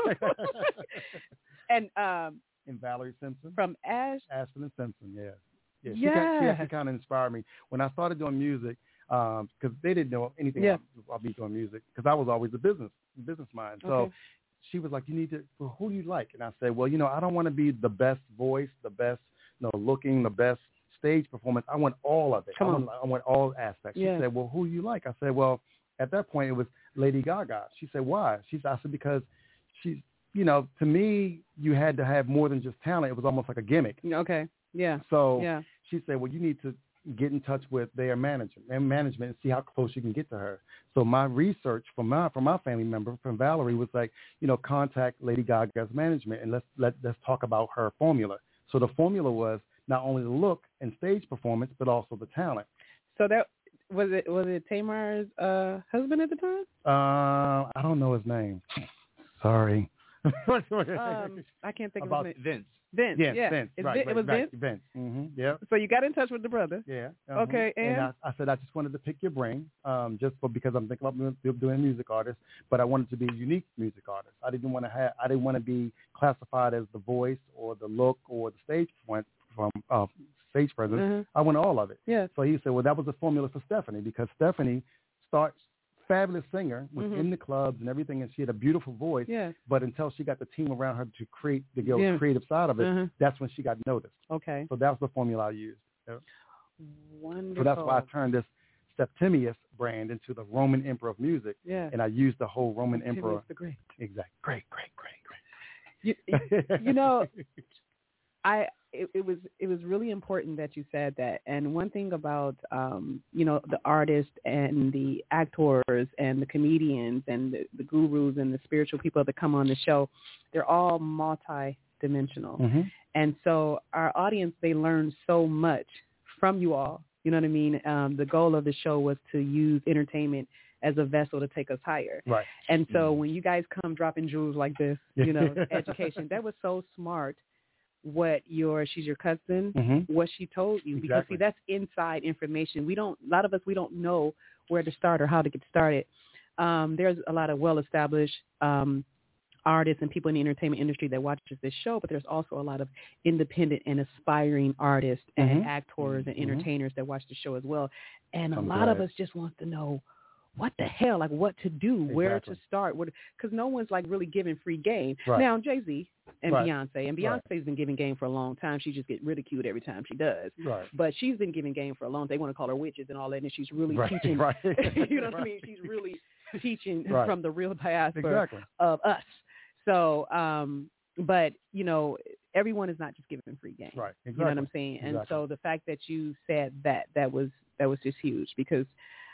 And Valerie Simpson from Ashton and Simpson. Yeah. She kind of inspired me when I started doing music, because they didn't know anything about me doing music, because I was always a business mind. So she was like, well, who do you like? And I said, well, I don't want to be the best voice, the best, looking, the best stage performance. I want all of it. I want all aspects. She said, well, who do you like? I said, well, at that point it was Lady Gaga. She said, why? I said, because she's, to me, you had to have more than just talent. It was almost like a gimmick. Okay. Yeah. So she said, well, you need to get in touch with their management and see how close you can get to her. So my research from my family member, from Valerie, was like, contact Lady Gaga's management and let's talk about her formula. So the formula was not only the look and stage performance, but also the talent. So that was it Tamar's husband at the time? I don't know his name. Sorry. I can't think of his name. Vince. Vince. Right, it was Vince? Vince. Mm-hmm. Yeah. So you got in touch with the brother? Yeah. Okay. And I said I just wanted to pick your brain, because I'm thinking about doing a music artist, but I wanted to be a unique music artist. I didn't want to be classified as the voice or the look or the stage stage presence. Mm-hmm. I wanted all of it. Yeah. So he said, well, that was the formula for Stephanie, because Stephanie starts. Fabulous singer, was in the clubs and everything, and she had a beautiful voice. Yeah. But until she got the team around her to create the creative side of it, that's when she got noticed. Okay. So that was the formula I used. Wonderful. So that's why I turned this Septimius brand into the Roman Emperor of music. Yeah. And I used the whole Roman Emperor. The Great. Exactly. Great. It was really important that you said that. And one thing about the artists and the actors and the comedians and the gurus and the spiritual people that come on the show, they're all multi-dimensional. Mm-hmm. And so our audience, they learn so much from you all. You know what I mean? The goal of the show was to use entertainment as a vessel to take us higher. Right. And so when you guys come dropping jewels like this, education, that was so smart. She's your cousin, what she told you, because see, that's inside information. A lot of us don't know where to start or how to get started. There's a lot of well-established artists and people in the entertainment industry that watches this show, but there's also a lot of independent and aspiring artists and actors and entertainers that watch the show as well. And a lot of us just want to know what the hell, like what to do, where to start, because no one's like really giving free game. Right. Now, Jay-Z and Beyonce, and Beyonce's Right. been giving game for a long time. She just gets ridiculed every time she does. Right. But she's been giving game for a long time. They want to call her witches and all that, and she's really Right. teaching. Right. You know what I mean? She's really teaching Right. from the real diaspora Exactly. of us. So, but, you know, everyone is not just giving free game. Right. Exactly. You know what I'm saying? And Exactly. so the fact that you said that was just huge, because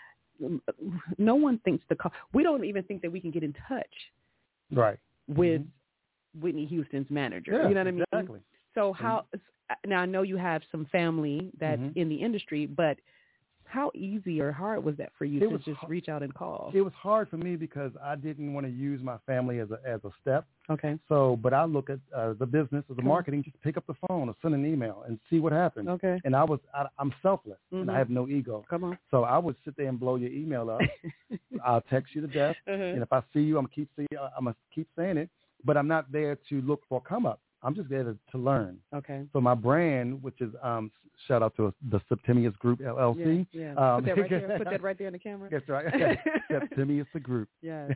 no one thinks we don't even think that we can get in touch Right. with Whitney Houston's manager. Yeah, you know what I mean? exactly. So now I know you have some family that's in the industry, but how easy or hard was that for you to just reach out and call? It was hard for me because I didn't want to use my family as a step. Okay. So, but I look at the business as a marketing, just pick up the phone or send an email and see what happens. Okay. And I'm selfless and I have no ego. Come on. So I would sit there and blow your email up. I'll text you to death. And if I see you, I'm gonna keep saying it. But I'm not there to look for a come up. I'm just there to learn. Okay. So my brand, which is shout out to the Septimius Group LLC. Yeah. Put that right there. Put that right there in the camera. That's right. Septimius the Group. Yeah.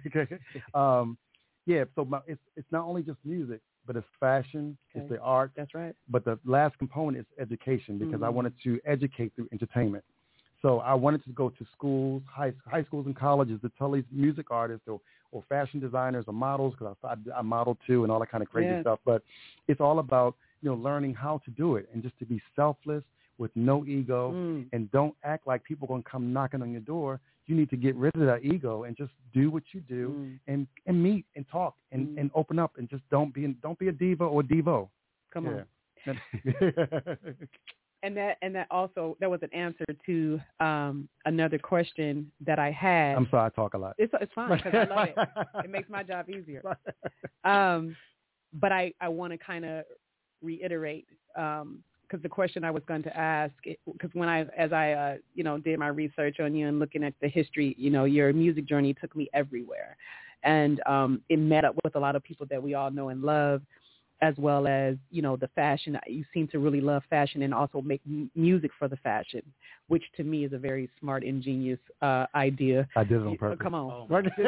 Yeah. So it's not only just music, but it's fashion, it's the art. That's right. But the last component is education, because I wanted to educate through entertainment. So I wanted to go to schools, high schools and colleges to tell these music artists or fashion designers or models, because I model too and all that kind of crazy stuff. But it's all about, learning how to do it and just to be selfless with no ego and don't act like people are going to come knocking on your door. You need to get rid of that ego and just do what you do and meet and talk and open up and just don't be a diva or devo. Come on. And that also, that was an answer to another question that I had. I'm sorry, I talk a lot. It's fine because I love it. It makes my job easier. But I want to kind of reiterate because the question I was going to ask, because as I did my research on you and looking at the history, your music journey took me everywhere, and it met up with a lot of people that we all know and love, as well as, the fashion. You seem to really love fashion and also make music for the fashion, which to me is a very smart, ingenious idea. I did it on purpose. Come on.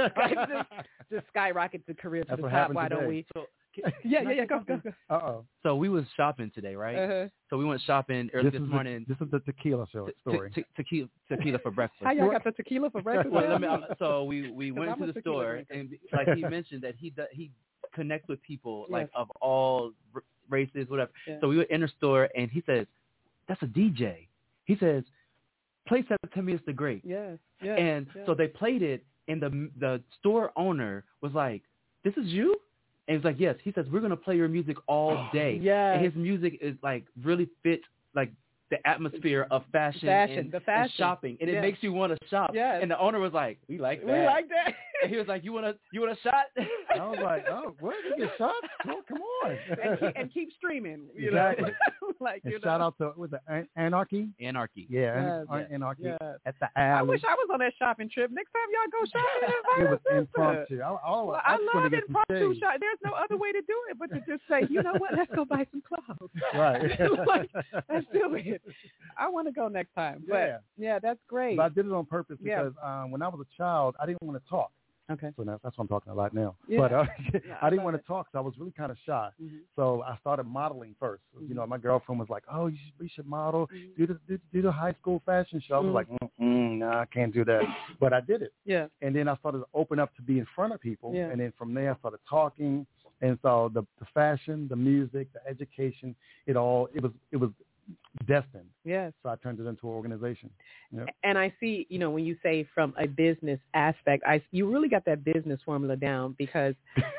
Just skyrocket the career to the top. Why don't we? Yeah, go. Uh-oh. So we was shopping today, right? Uh-huh. So we went shopping early this morning. This is the tequila story. Tequila for breakfast. How y'all got the tequila for breakfast? So we went to the store, and like he mentioned that he connect with people like of all races, whatever. Yeah. So we were in the store, and he says, "That's a DJ." He says, "Play Septimius the Great." Yes. And so they played it, and the store owner was like, "This is you?" And he's like, "Yes." He says, "We're gonna play your music all day." Yeah. And his music is like really fit like the atmosphere of fashion and shopping, and it makes you want to shop. Yes. And the owner was like, "We like that." We like that. And he was like, "You want a shot?" I was like, "Oh, what? You get shot? Oh, come on!" and keep streaming. Exactly. And shout out to Anarchy. Anarchy. Yeah, Anarchy at the alley. I wish I was on that shopping trip. Next time y'all go shopping, it was impromptu. I love impromptu shop. There's no other way to do it but to just say, you know what? Let's go buy some clothes. Right. Let's do it. I want to go next time. But yeah, that's great. But I did it on purpose because when I was a child, I didn't want to talk. Okay. So that's what I'm talking a lot now. Yeah. But I didn't want to talk, so I was really kind of shy. Mm-hmm. So I started modeling first. Mm-hmm. My girlfriend was like, "Oh, we should model, do the high school fashion show." I was like, "Nah, I can't do that." But I did it. Yeah. And then I started to open up to be in front of people. Yeah. And then from there, I started talking. And so the fashion, the music, the education, it was destined. Yes. So I turned it into an organization. Yep. And I see, when you say from a business aspect, you really got that business formula down because,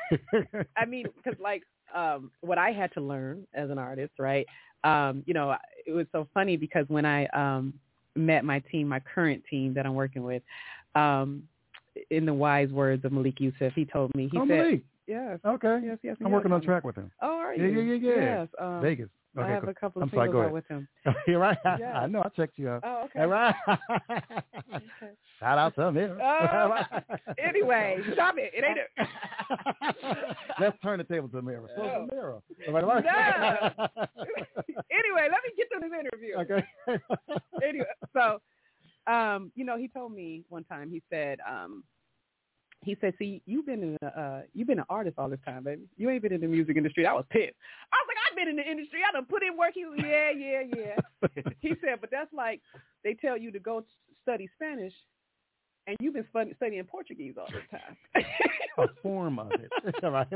because like what I had to learn as an artist, right? It was so funny because when I met my team, my current team that I'm working with, in the wise words of Malik Yusuf, he told me, he said, Malik. Yes. Okay. Yes. I'm working on track with him. Oh, are you? Yeah. Yes. Vegas. Okay, I have a couple of singles out with him. You're right. Yes. I know. I checked you out. Oh, okay. All right. Okay. Shout out to me. Anyway, stop it. It ain't it. Let's turn the table to the mirror. So the mirror. No. Anyway, let me get to this interview. Okay. Anyway, so, he told me one time. He said, "See, you've been an artist all this time, baby. You ain't been in the music industry." I was pissed. I was like, "I've been in the industry. I done put in work." He was, yeah. He said, "But that's like they tell you to go study Spanish, and you've been studying Portuguese all this time." A form of it. Right.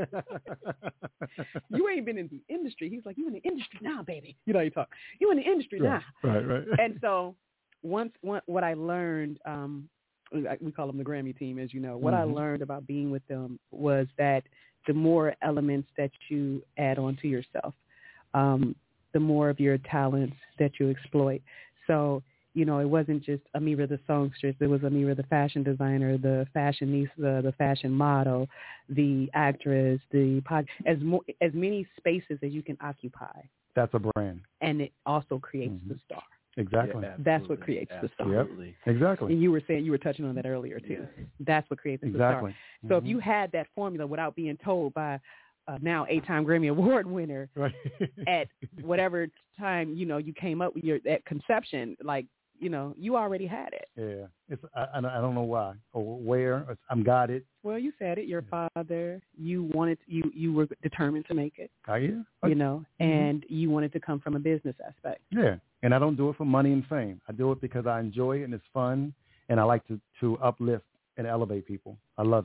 You ain't been in the industry. He's like, "You in the industry now, baby. You know how you talk. You in the industry now." Right. And so what I learned, we call them the Grammy team, as you know. What I learned about being with them was that the more elements that you add on to yourself, the more of your talents that you exploit. So, it wasn't just Amira the songstress. It was Amira the fashion designer, the fashionista, the fashion model, the actress, as many spaces as you can occupy. That's a brand. And it also creates the star. Exactly. Yeah, that's what creates the star. Yep. Exactly. And you were touching on that earlier too. That's what creates the star. So if you had that formula without being told by now 8-time Grammy Award winner at whatever time, you came up with that conception, like, you already had it. Yeah. I don't know why or where. I'm got it. Well, you said it. Your father, you were determined to make it. Are you? And you wanted to come from a business aspect. Yeah. And I don't do it for money and fame. I do it because I enjoy it and it's fun, and I like to uplift and elevate people. I love it.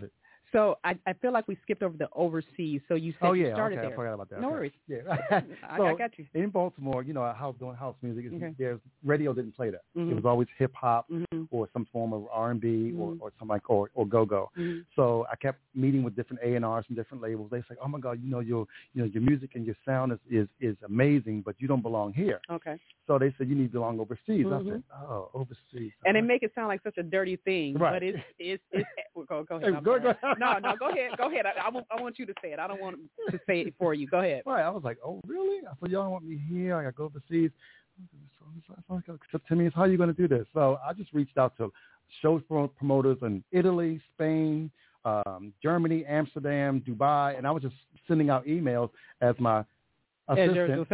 So I feel like we skipped over the overseas. So you said you started there. I forgot about that. No worries. Yeah. I got you. In Baltimore, I was doing house music. Okay. Radio didn't play that. Mm-hmm. It was always hip hop mm-hmm. or some form of R&B mm-hmm. or something like or go-go. Mm-hmm. So I kept meeting with different A&Rs from different labels. They say, "Oh my God, your music and your sound is amazing, but you don't belong here." Okay. So they said you need to belong overseas. Mm-hmm. I said, "Oh, overseas." And they make it sound like such a dirty thing, right. but it's go ahead. Go No, go ahead. I want you to say it. I don't want to say it for you. Go ahead. Right. I was like, "Oh, really?" I said, "Y'all don't want me here. I got to go overseas." So to me, how are you going to do this? So I just reached out to show promoters in Italy, Spain, Germany, Amsterdam, Dubai, and I was just sending out emails as my assistant.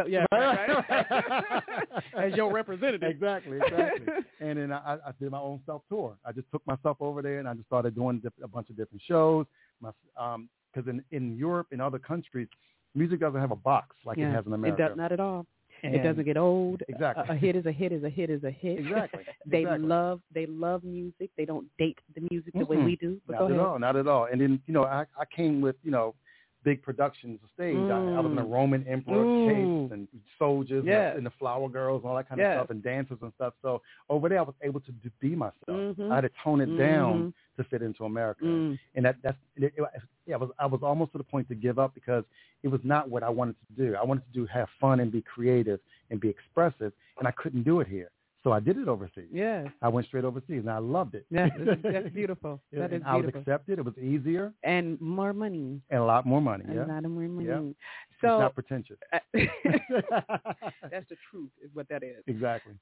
As your representative. Exactly. And then I did my own self-tour. I just took myself over there, and I just started doing a bunch of different shows. Because in Europe and other countries, music doesn't have a box like it has in America. It does not at all. And it doesn't get old. Exactly. A hit is a hit is a hit is a hit. Exactly. They love music. They don't date the music the way we do. But not at all. And then I came with big productions of stage. I was in a Roman Emperor case and soldiers and the Flower Girls and all that kind of stuff and dancers and stuff. So over there I was able to be myself. Mm-hmm. I had to tone it down to fit into America. And I was almost to the point to give up because it was not what I wanted to do. I wanted to have fun and be creative and be expressive, and I couldn't do it here. So I did it overseas. Yeah. I went straight overseas, and I loved it. Yeah, that's beautiful. That is beautiful. I was accepted. It was easier. And more money. And a lot more money, A lot more money. Yeah. So, it's not pretentious. That's the truth is what that is. Exactly.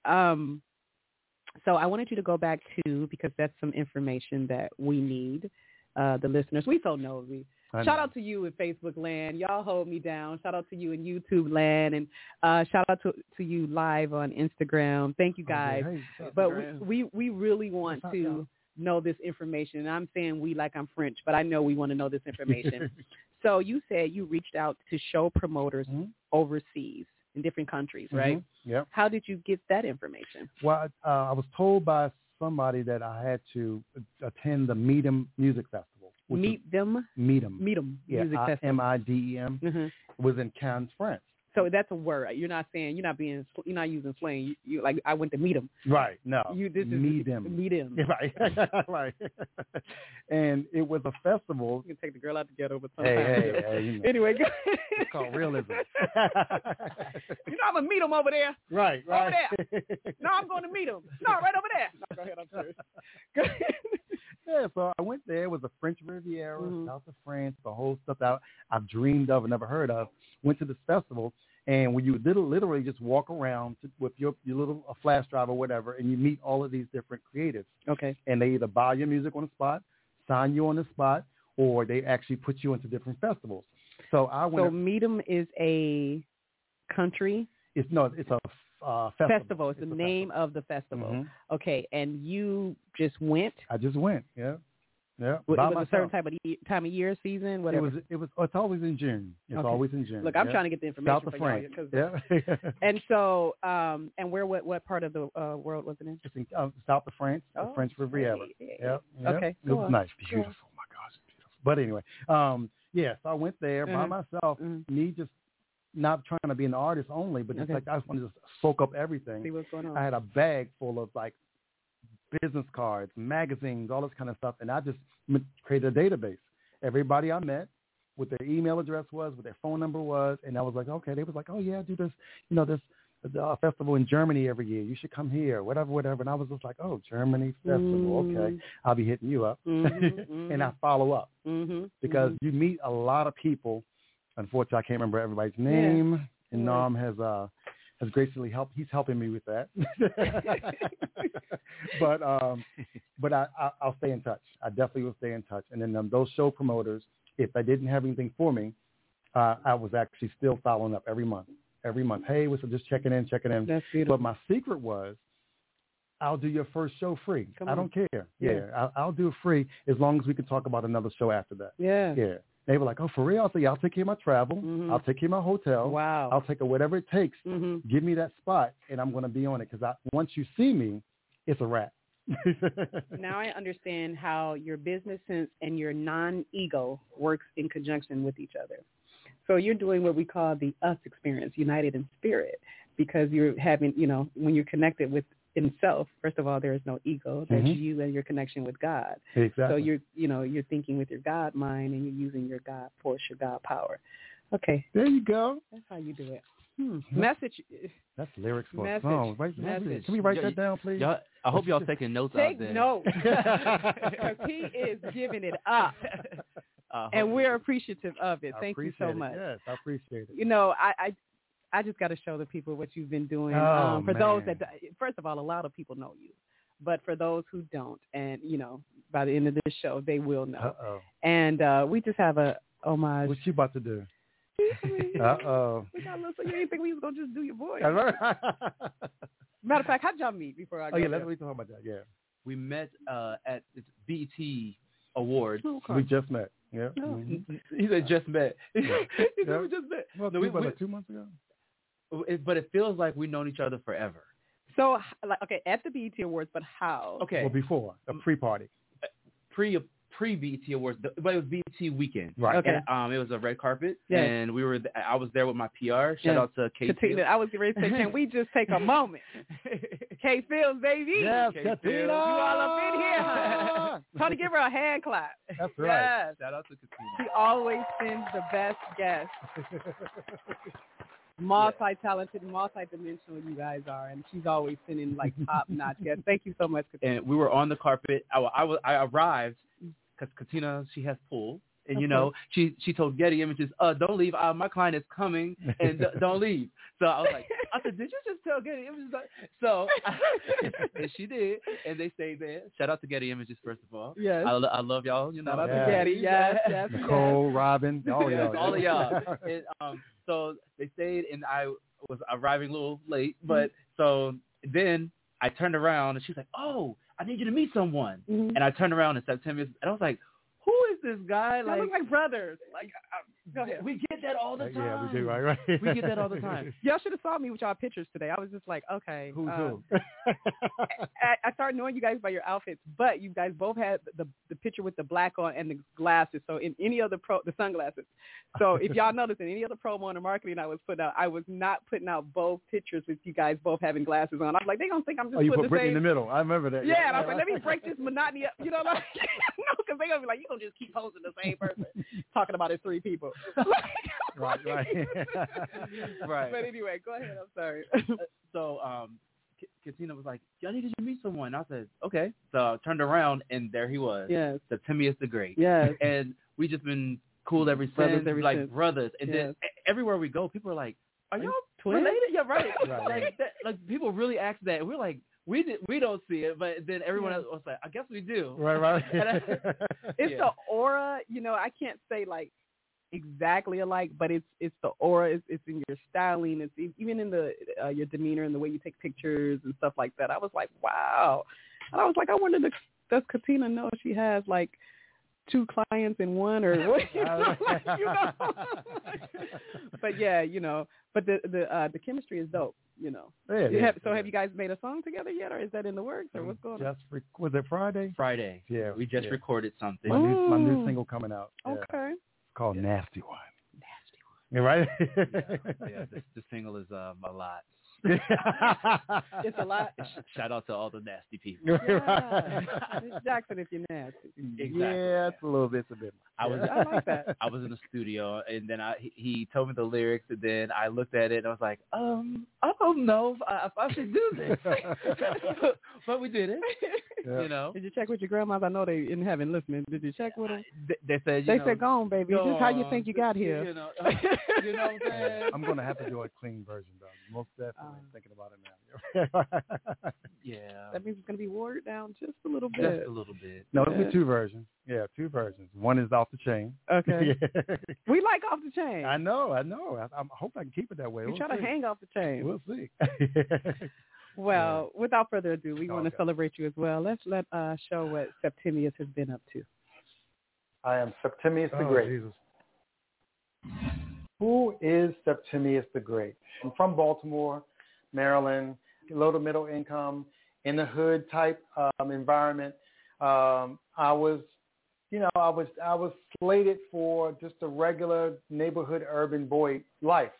So I wanted you to go back to, because that's some information that we need, the listeners. We so nosy. Shout out to you in Facebook land. Y'all hold me down. Shout out to you in YouTube land. And shout out to you live on Instagram. Thank you, guys. But we really want to know this information. And I'm saying we like I'm French, but I know we want to know this information. So you said you reached out to show promoters overseas in different countries, right? Yeah. How did you get that information? Well, I was told by somebody that I had to attend the Meedem Music Festival. Meedem Music Festival. M-I-D-E-M. Mm-hmm. Was in Cannes, France. So that's a word. You're not using slang. You like I went to meet him. Right. No. This is meet him. Right. Right. And it was a festival. You can take the girl out the ghetto, but sometimes. Hey. Anyway, it's called realism. I'm gonna meet him over there. Right. Over there. No, I'm going to meet him. No, right over there. No, go ahead. I'm serious. Go ahead. Yeah, so I went there. It was the French Riviera, south of France, the whole stuff that I've dreamed of and never heard of. Went to this festival, and when you literally just walk around with your little flash drive or whatever, and you meet all of these different creatives. Okay. And they either buy your music on the spot, sign you on the spot, or they actually put you into different festivals. So I went. So Meedem is a country? It's a festival. It's the name of the festival. Mm-hmm. Okay, and you just went? I just went. Yeah. It was a certain time of year, season, whatever. It's always in June. It's always in June. Look, I'm trying to get the information south of France. Yeah. And so, and what part of the world was it in? It's in south of France, the French Riviera. Yeah. Okay. It was nice, beautiful. Oh my gosh, it's beautiful. But anyway, so I went there by myself. Me just not trying to be an artist only, but just like I just wanted to soak up everything. See what's going on. I had a bag full of like business cards, magazines, all this kind of stuff, and I just created a database. Everybody I met, what their email address was, what their phone number was, and I was like, okay. They was like, oh yeah, I do this, this festival in Germany every year. You should come here, whatever. And I was just like, oh, Germany festival, okay. I'll be hitting you up, and I follow up because you meet a lot of people. Unfortunately, I can't remember everybody's name, and Norm has graciously helped. He's helping me with that. But I'll stay in touch. I definitely will stay in touch. And then those show promoters, if they didn't have anything for me, I was actually still following up every month. Hey, just checking in. That's beautiful. But my secret was, I'll do your first show free. I don't care. Yeah. I'll do it free as long as we can talk about another show after that. Yeah. They were like, oh, for real? I'll say, I'll take care of my travel. I'll take care of my hotel. Wow. I'll take whatever it takes. Give me that spot, and I'm going to be on it. Because once you see me, it's a wrap. Now I understand how your business sense and your non-ego works in conjunction with each other. So you're doing what we call the us experience, united in spirit, because you're having, when you're connected with himself, first of all, there is no ego. That's you and your connection with God. Exactly. So you're thinking with your God mind and you're using your God force, your God power. Okay. There you go. That's how you do it. Message. That's lyrics for message. a song. Message. Can we write that down, please? Y'all, I hope y'all taking notes out there. Take notes. Because he is giving it up. And we're appreciative of it. Thank you so much. Yes, I appreciate it. I just got to show the people what you've been doing. For those that, first of all, a lot of people know you. But for those who don't, and, by the end of this show, they will know. Uh-oh. And we just have a homage. What you about to do? Uh-oh. We got a little, so you didn't think we was going to just do your voice. Matter of fact, how'd y'all meet before I go? Oh, yeah, let's talk about that, yeah. We met at BET Awards. Okay. We just met. Yeah. Oh. He said just met. Yeah. He said we just met. Well, No, like 2 months ago? But it feels like we've known each other forever. So, at the BET Awards, but how? Okay. Well, before, a pre-party. Pre-BET Awards, but it was BET weekend. Right. Okay. And, it was a red carpet, Yes. and I was there with my PR. Shout out to Kate Katina. I was ready to say, can we just take a moment? Kate Fields, baby. Yes, Kate Katina. Fields. You all up in here. Trying to give her a hand clap. That's right. Yes. Shout out to Katina. She always sends the best guests. Multi-talented, multi-dimensional you guys are, and she's always sending like top-notch guests. Thank you so much, Katina. And we were on the carpet. I arrived because Katina, she has pull. And, she told Getty Images, don't leave. My client is coming, and don't leave. So I was like, did you just tell Getty Images? So, and she did, and they stayed there. Shout out to Getty Images, first of all. Yes. I love y'all. Shout out to Getty. Yes. Nicole, Robin, all of y'all. All of y'all. And, so they stayed, and I was arriving a little late. But so then I turned around, and she was like, oh, I need you to meet someone. And I turned around in September, and I was like, who is this guy? They look like brothers. Go ahead. We get that all the time. Yeah, we do, right? We get that all the time. Y'all should have saw me with y'all pictures today. I was just like, okay. Who's who? I started knowing you guys by your outfits, but you guys both had the picture with the black on and the glasses. So in any other the sunglasses. So if y'all notice in any other promo on the marketing I was putting out, I was not putting out both pictures with you guys both having glasses on. I was like, they're going to think I'm just you putting put the Britney same. in the middle. I remember that. Yeah, and I was like, let me break this monotony up. No, because they're going to be like, you're going to just keep posting the same person talking about it 3 people. Right. Right. But anyway, go ahead. I'm sorry. So Katina was like, I needed you to meet someone. I said, okay. So I turned around, and there he was. Yes. Septimius the Great. Yes. And we just been cool ever since. Brothers. And then everywhere we go, people are like, are y'all twins? related? Yeah, right. Right. Like people really ask that. And we're like, we don't see it, but then everyone else was like, I guess we do. Right. It's the aura. I can't say like exactly alike, but it's the aura. It's in your styling. It's even in the your demeanor and the way you take pictures and stuff like that. I was like, wow. And I was like, I wonder, does Katina know she has like 2 clients in one or what? But yeah, but the chemistry is dope. Yeah, have you guys made a song together yet, or is that in the works, or what's going on? Was it Friday? Friday. Yeah, we just recorded something. My new single coming out. Yeah. Okay. It's called Nasty One. You're right. Yeah, the single is a lot. It's a lot. Shout out to all the nasty people. Yeah. Miss Jackson, if you're nasty. Exactly. Yeah, it's a little bit. I like that. I was in the studio, and then he told me the lyrics, and then I looked at it, and I was like, I don't know if I should do this, but we did it. Yeah. Did you check with your grandmas? I know they in heaven listening. Did you check with them? They said, said, go on, baby. This is how you think you got here. You know what I'm saying? I'm gonna have to do a clean version, though. Most definitely thinking about it now. Yeah. That means it's gonna be watered down just a little bit. Just a little bit. No, it'll be 2 versions. Yeah, 2 versions. One is off the chain. Okay. Yeah. We like off the chain. I know. I hope I can keep it that way. We try to hang off the chain. We'll see. Well, without further ado, we want to celebrate you as well. Let's show what Septimius has been up to. I am Septimius the Great. Jesus. Who is Septimius the Great? I'm from Baltimore, Maryland, low to middle income, in the hood type environment. I was slated for just a regular neighborhood urban boy life.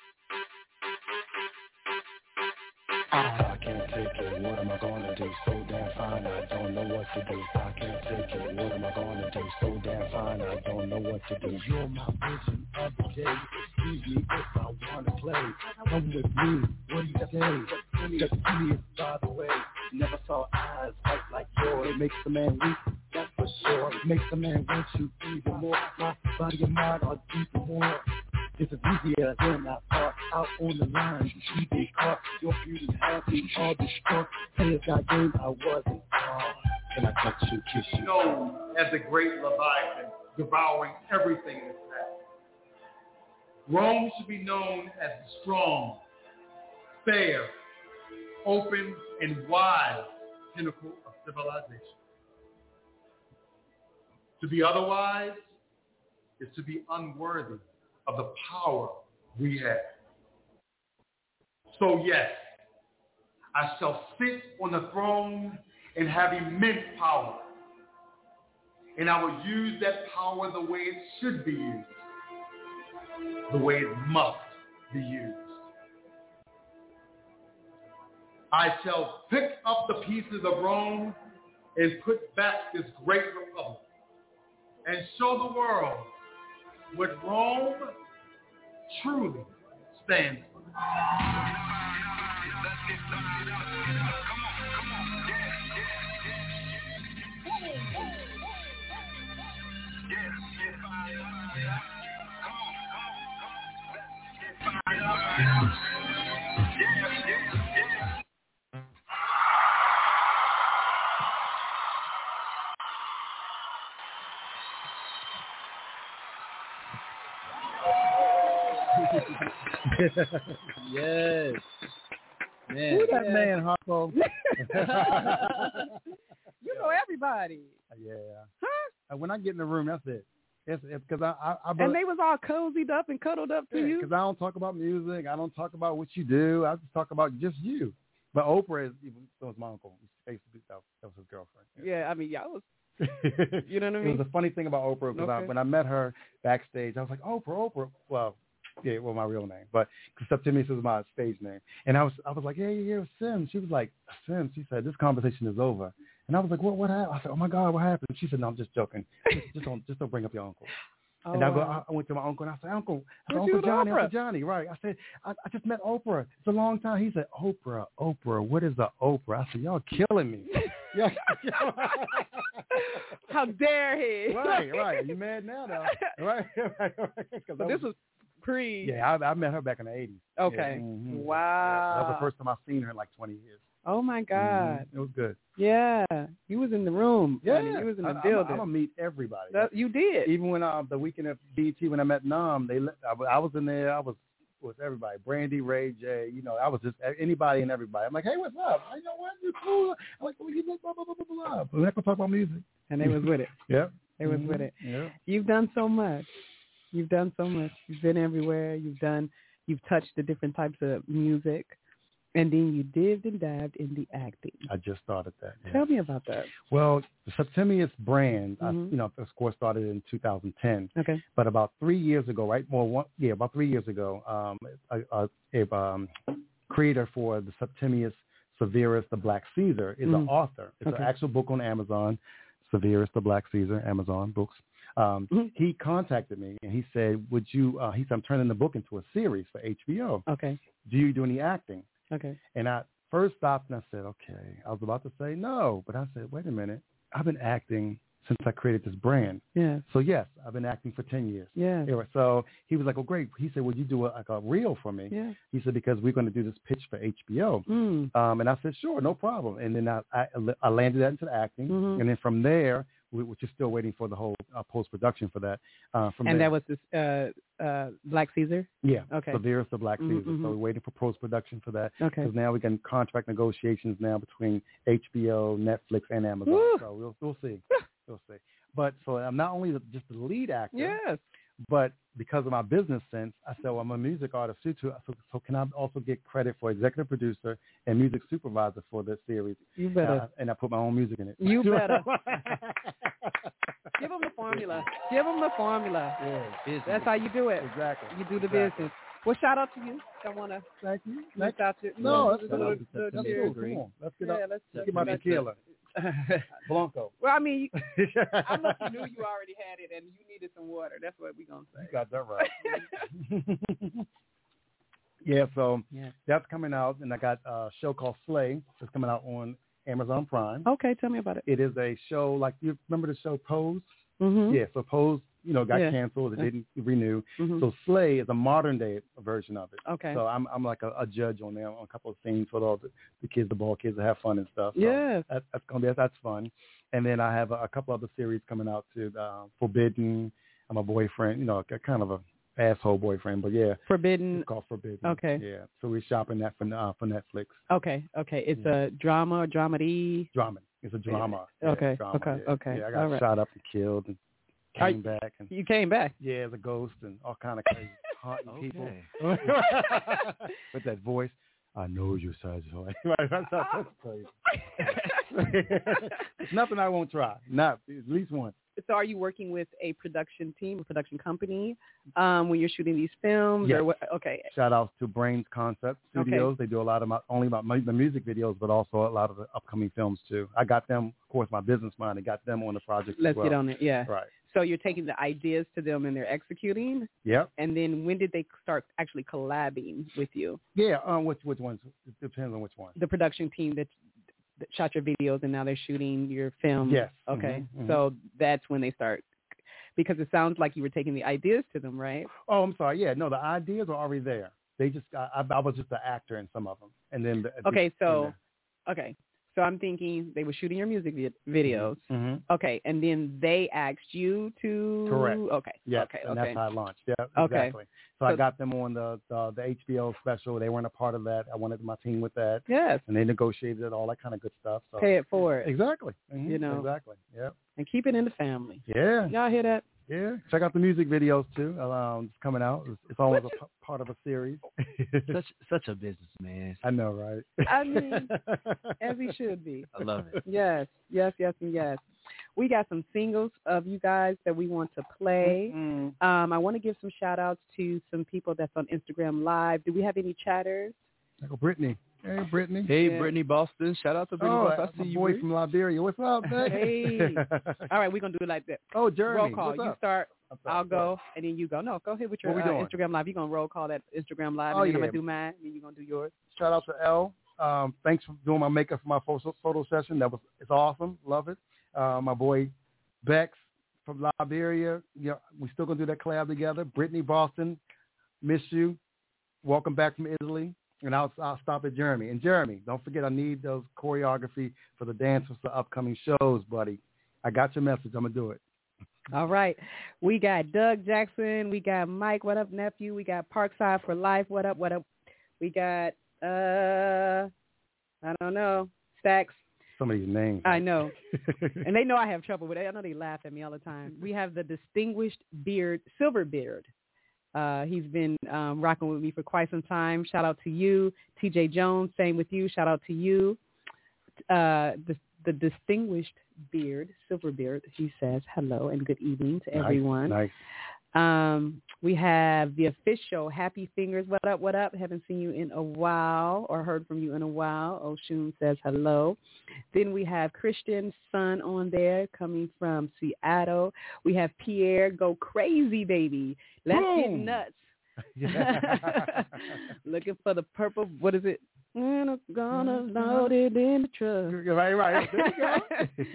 I can't take it, what am I gonna do? So damn fine, I don't know what to do. I can't take it, what am I gonna do? So damn fine, I don't know what to do. You're my vision of the day. Excuse me if I wanna play. Come with me, what do you say? Just see it by the way. Never saw eyes white like yours. It makes the man weak, that's for sure. It makes the man want you even more. My body and mind are deeper more. This is easier than I thought. Out on the line, you be caught. Your beauty happy, all distraught. Say it's got game, I wasn't caught. And I touch you, kiss you. Known as the great Leviathan, devouring everything in its path. Rome should be known as the strong, fair, open, and wise pinnacle of civilization. To be otherwise is to be unworthy of the power we have. So yes, I shall sit on the throne and have immense power. And I will use that power the way it should be used, the way it must be used. I shall pick up the pieces of Rome and put back this great republic and show the world what Rome truly stands for. Yes. Man. Who's that man, Harpo? You know everybody. Yeah. Huh? When I get in the room, that's it. It's because I and they was all cozied up and cuddled up to you. Because I don't talk about music. I don't talk about what you do. I just talk about just you. But Oprah is, so was my uncle. That was his girlfriend. Yeah, I mean, y'all was. You know what I mean? It was a funny thing about Oprah because when I met her backstage, I was like, Oprah. Well, yeah, well, my real name, but Septimius is my stage name. And I was like, yeah, Sim. She was like, Sim. She said, this conversation is over. And I was like, what happened? I said, oh my God, what happened? She said, no, I'm just joking. Just don't bring up your uncle. Oh, and I went to my uncle and I said, Uncle Johnny, right? I said, I just met Oprah. It's a long time. He said, Oprah, what is the Oprah? I said, y'all killing me. How dare he? Right. Are you mad now, though? Right. But this was pre. Yeah, I met her back in the 80s. Okay. Yeah. Mm-hmm. Wow. Yeah, that was the first time I've seen her in like 20 years. Oh, my God. Mm-hmm. It was good. Yeah. You was in the room. Yeah. You was in the building. I'm going to meet everybody. You did. Even when the weekend at BET, when I met Nam, I was in there. I was with everybody. Brandy, Ray J, I was just anybody and everybody. I'm like, hey, what's up? You know what? You're cool. I'm like, you look, blah, blah, blah, blah, blah. We're not going to talk about music. And they was with it. Yep. They was with it. Yeah. You've done so much. You've been everywhere. You've touched the different types of music. And then you dipped and dabbed in the acting. I just started that. Yeah. Tell me about that. Well, the Septimius brand, of course, started in 2010. Okay. But about 3 years ago, right? About 3 years ago, a creator for the Septimius Severus, the Black Caesar, is an author. It's an actual book on Amazon, Severus, the Black Caesar, Amazon Books. He contacted me and he said, he said, I'm turning the book into a series for HBO. Okay. Do you do any acting? Okay. And I first stopped and I said, okay. I was about to say no, but I said, wait a minute. I've been acting since I created this brand. Yeah. So yes, I've been acting for 10 years. Yeah. So he was like, oh, great. He said, would you do a reel for me? Yeah. He said, because we're going to do this pitch for HBO. And I said, sure, no problem. And then I landed that into the acting. And then from there, which is still waiting for the whole post-production for that. That was this Black Caesar? Yeah. Okay. Severus the Black Caesar. So we're waiting for post-production for that. Okay. Because now we can contract negotiations now between HBO, Netflix, and Amazon. Woo. So we'll see. We'll see. But so I'm not only just the lead actor. Yes. But because of my business sense, I said, well, I'm a music artist too. So can I also get credit for executive producer and music supervisor for this series? You better. And I put my own music in it. You better. Give them the formula. Give them the formula. Yeah. That's how you do it. Exactly. You do the business. Well, shout out to you. Don't want to. Thank you. Shout out to No, that's cool. Come on. Let's get my tequila. Blanco. Well, I mean, I must have knew you already had it and you needed some water. That's what we're going to say. You got that right. Yeah, so that's coming out. And I got a show called Slay that's coming out on Amazon Prime. Okay, tell me about it. It is a show like, you remember the show Pose? Mm-hmm. Yeah, so Pose, got canceled. It didn't renew. Mm-hmm. So Slay is a modern day version of it. Okay. So I'm like a judge on there on a couple of scenes for all the kids, the ball kids, to have fun and stuff. So yes. That's fun. And then I have a couple other series coming out too. Forbidden. I'm a boyfriend, kind of a asshole boyfriend, but yeah. Forbidden. It's called Forbidden. Okay. Yeah. So we're shopping that for Netflix. Okay. It's a drama, dramedy. Drama. It's a drama. Okay. Yeah, drama, Okay. Yeah, I got shot up and killed and came back. And you came back? Yeah, as a ghost and all kind of crazy haunting people. With that voice, I know you're satisfied. That's crazy. It's nothing I won't try. Not at least once. So are you working with a production team, a production company when you're shooting these films? Yes. Or what? Okay. Shout out to Brains Concept Studios. Okay. They do a lot of only about the music videos, but also a lot of the upcoming films too. I got them, of course, my business mind. I got them on the project Let's as well. Get on it. Yeah. Right. So you're taking the ideas to them and they're executing? Yep. And then when did they start actually collabing with you? Yeah. Which ones? It depends on which one. The production team that shot your videos and now they're shooting your film. Yes. Okay. Mm-hmm. So that's when they start, because it sounds like you were taking the ideas to them, right? Oh, I'm sorry. Yeah, no, the ideas are already there. They just, I was just an actor in some of them. And then. So I'm thinking they were shooting your music videos. Mm-hmm. Okay. And then they asked you to. Correct. Okay. Yeah. Okay. And that's how I launched. Yeah. Okay. Exactly. So I got them on the HBO special. They weren't a part of that. I wanted my team with that. Yes. And they negotiated it, all that kind of good stuff. So. Pay it forward. Exactly. Mm-hmm. You Exactly. Yeah. And keep it in the family. Yeah. Y'all hear that? Yeah. Check out the music videos too. It's coming out. It's always a part of a series. such a businessman. I know, right? I mean, as he should be. I love it. Yes, and yes. We got some singles of you guys that we want to play. Mm-hmm. I want to give some shout outs to some people that's on Instagram Live. Do we have any chatters? Brittany. Hey, Brittany. Hey, yeah. Brittany Boston. Shout out to Brittany Boston. I see you. Boy from Liberia. What's up, man? Hey. All right, we're going to do it like that. Oh, Jeremy. Roll call. What's you up? start. I'll go, and then you go. No, go ahead with your Instagram Live. You're going to roll call that Instagram Live, and then I'm going to do mine, and then you're going to do yours. Shout out to Elle. Thanks for doing my makeup for my photo session. It's awesome. Love it. My boy Bex from Liberia. Yeah, we're still going to do that collab together. Brittany Boston, miss you. Welcome back from Italy. And I'll stop at Jeremy. And Jeremy, don't forget, I need those choreography for the dancers for upcoming shows, buddy. I got your message. I'm going to do it. All right. We got Doug Jackson. We got Mike. What up, nephew? We got Parkside for Life. What up? We got, I don't know, Stacks. Some of these names. I know. And they know I have trouble with it. I know they laugh at me all the time. We have the Distinguished Beard, Silver Beard. He's been rocking with me for quite some time. Shout out to you. TJ Jones, same with you. Shout out to you. The Distinguished Beard, Silver Beard, he says hello and good evening to everyone. Nice. We have the official Happy Fingers. What up? Haven't seen you in a while or heard from you in a while. Oshun says hello. Then we have Christian Sun on there coming from Seattle. We have Pierre, go crazy, baby. Let's get nuts. Looking for the purple, what is it? And I'm gonna load it in the truck. Right. There you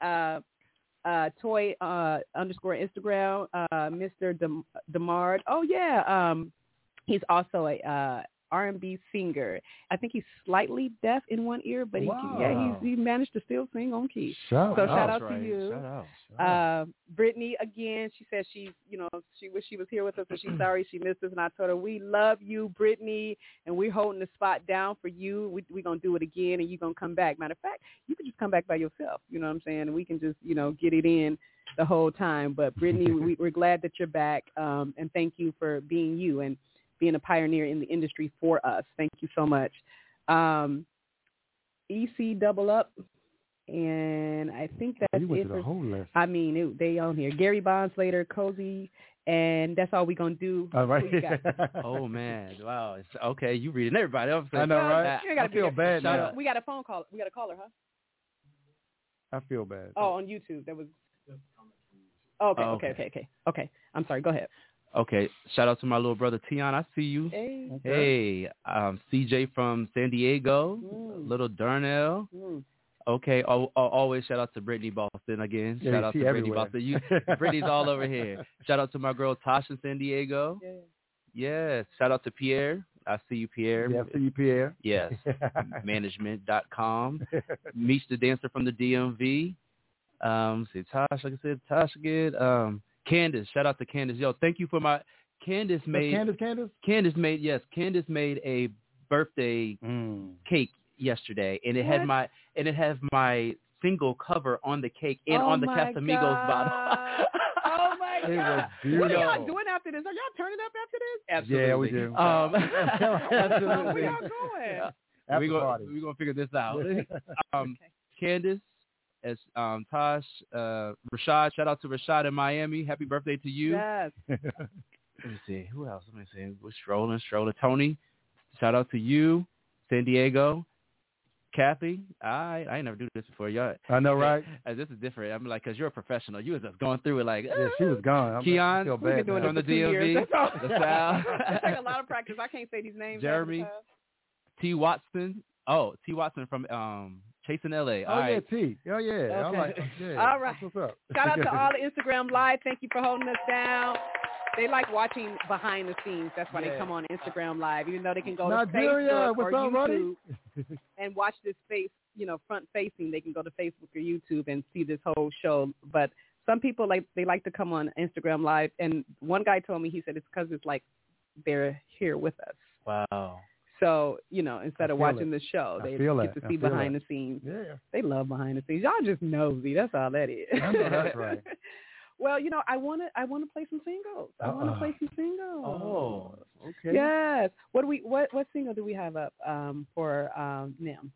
go. Toy underscore Instagram, Mr. Demard. Oh yeah, he's also a R&B singer. I think he's slightly deaf in one ear, but he managed to still sing on key. Shout out to you. Shout out. Brittany, again, she said she wish she was here with us, and she's sorry she missed us. And I told her, we love you, Brittany, and we're holding the spot down for you. We're going to do it again, and you're going to come back. Matter of fact, you can just come back by yourself. You know what I'm saying? And we can just, get it in the whole time. But Brittany, we're glad that you're back, and thank you for being you and being a pioneer in the industry for us. Thank you so much. EC Double Up, and I think that's it. The whole list. I mean, they on here. Gary Bondslater, Cozy, and that's all we're going to do. All right. Oh, man. Wow. Okay, you reading everybody. I know, right? I feel bad now. We got a phone call. We got a caller, huh? I feel bad. Oh, on YouTube. That was... Okay. I'm sorry. Go ahead. Okay. Shout out to my little brother Tion. I see you. Hey. Okay. Hey. CJ from San Diego. Little Darnell. Okay. Always shout out to Brittany Boston again. Yeah, shout out to everywhere. Brittany Boston. Brittany's all over here. Shout out to my girl Tasha in San Diego. Yes. Shout out to Pierre. I see you, Pierre. Yeah, I see you, Pierre. Yes. Management.com. Meets the dancer from the DMV. See Tosh, like I said, Tosh again. Candace, shout out to Candace. Yo, thank you for Candace made a birthday cake yesterday, and it had my single cover on the cake and on the Casamigos bottle. Oh my God! It was beautiful. What are y'all doing after this? Are y'all turning up after this? Absolutely. Yeah, we do. Absolutely. Where y'all going? We're gonna figure this out. Candace. As Tosh, Rashad, shout out to Rashad in Miami. Happy birthday to you. Yes. Let me see. Who else? Let me see. We're strolling. Tony, shout out to you. San Diego. Kathy, I ain't never do this before. Y'all, I know, right? This is different. I'm like, because you're a professional. You was just going through it like, yeah, she was gone. Keon, we've been doing from it the DMV. It took a lot of practice. I can't say these names. Jeremy, T. Watson. Oh, T. Watson from Chasing LA. Oh, yeah, T. Oh, yeah. Okay. All right. What's up? Shout out to all the Instagram Live. Thank you for holding us down. They like watching behind the scenes. That's why they come on Instagram Live, even though they can go to Facebook or YouTube and watch this front facing. They can go to Facebook or YouTube and see this whole show. But some people they like to come on Instagram Live. And one guy told me, he said it's because it's like they're here with us. Wow. So, instead of watching the show, they get to see behind the scenes. Yeah. They love behind the scenes. Y'all just nosy. That's all that is. I know that's right. Well, I want to play some singles. I want to play some singles. Oh, okay. Yes. What single do we have up for Nim?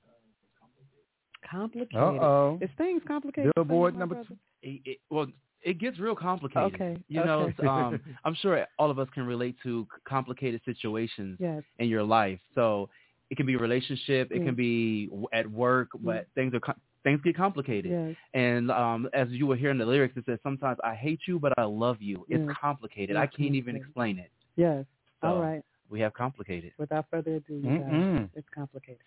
Complicated. Uh-oh. Is things complicated? Billboard number 2. It gets real complicated. Okay. I'm sure all of us can relate to complicated situations in your life. So it can be a relationship, it can be at work, but things get complicated. Yes. And as you were hearing the lyrics, it says, sometimes I hate you, but I love you. It's complicated. I can't even explain it. Yes. So all right. We have complicated. Without further ado, you guys, it's complicated.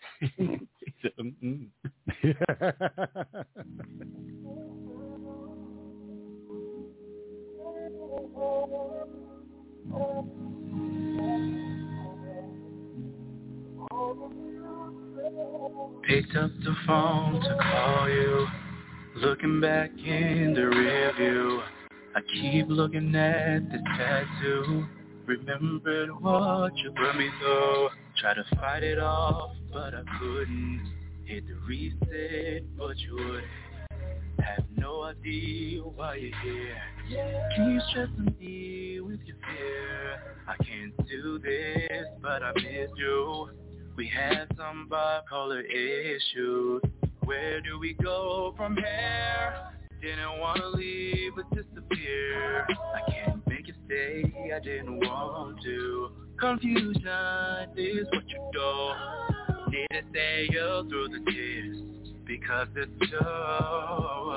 Picked up the phone to call you, looking back in the rear view. I keep looking at the tattoo, remembered what you put me through. Try to fight it off, but I couldn't. Hit the reset, but you wouldn't. Have no idea why you're here. Keep stressing me with your fear. I can't do this, but I miss you. We had some bipolar issues. Where do we go from here? Didn't want to leave, but disappear. I can't make you stay, I didn't want to. Confusion is what you do. Need to stay up through the tears, because it's so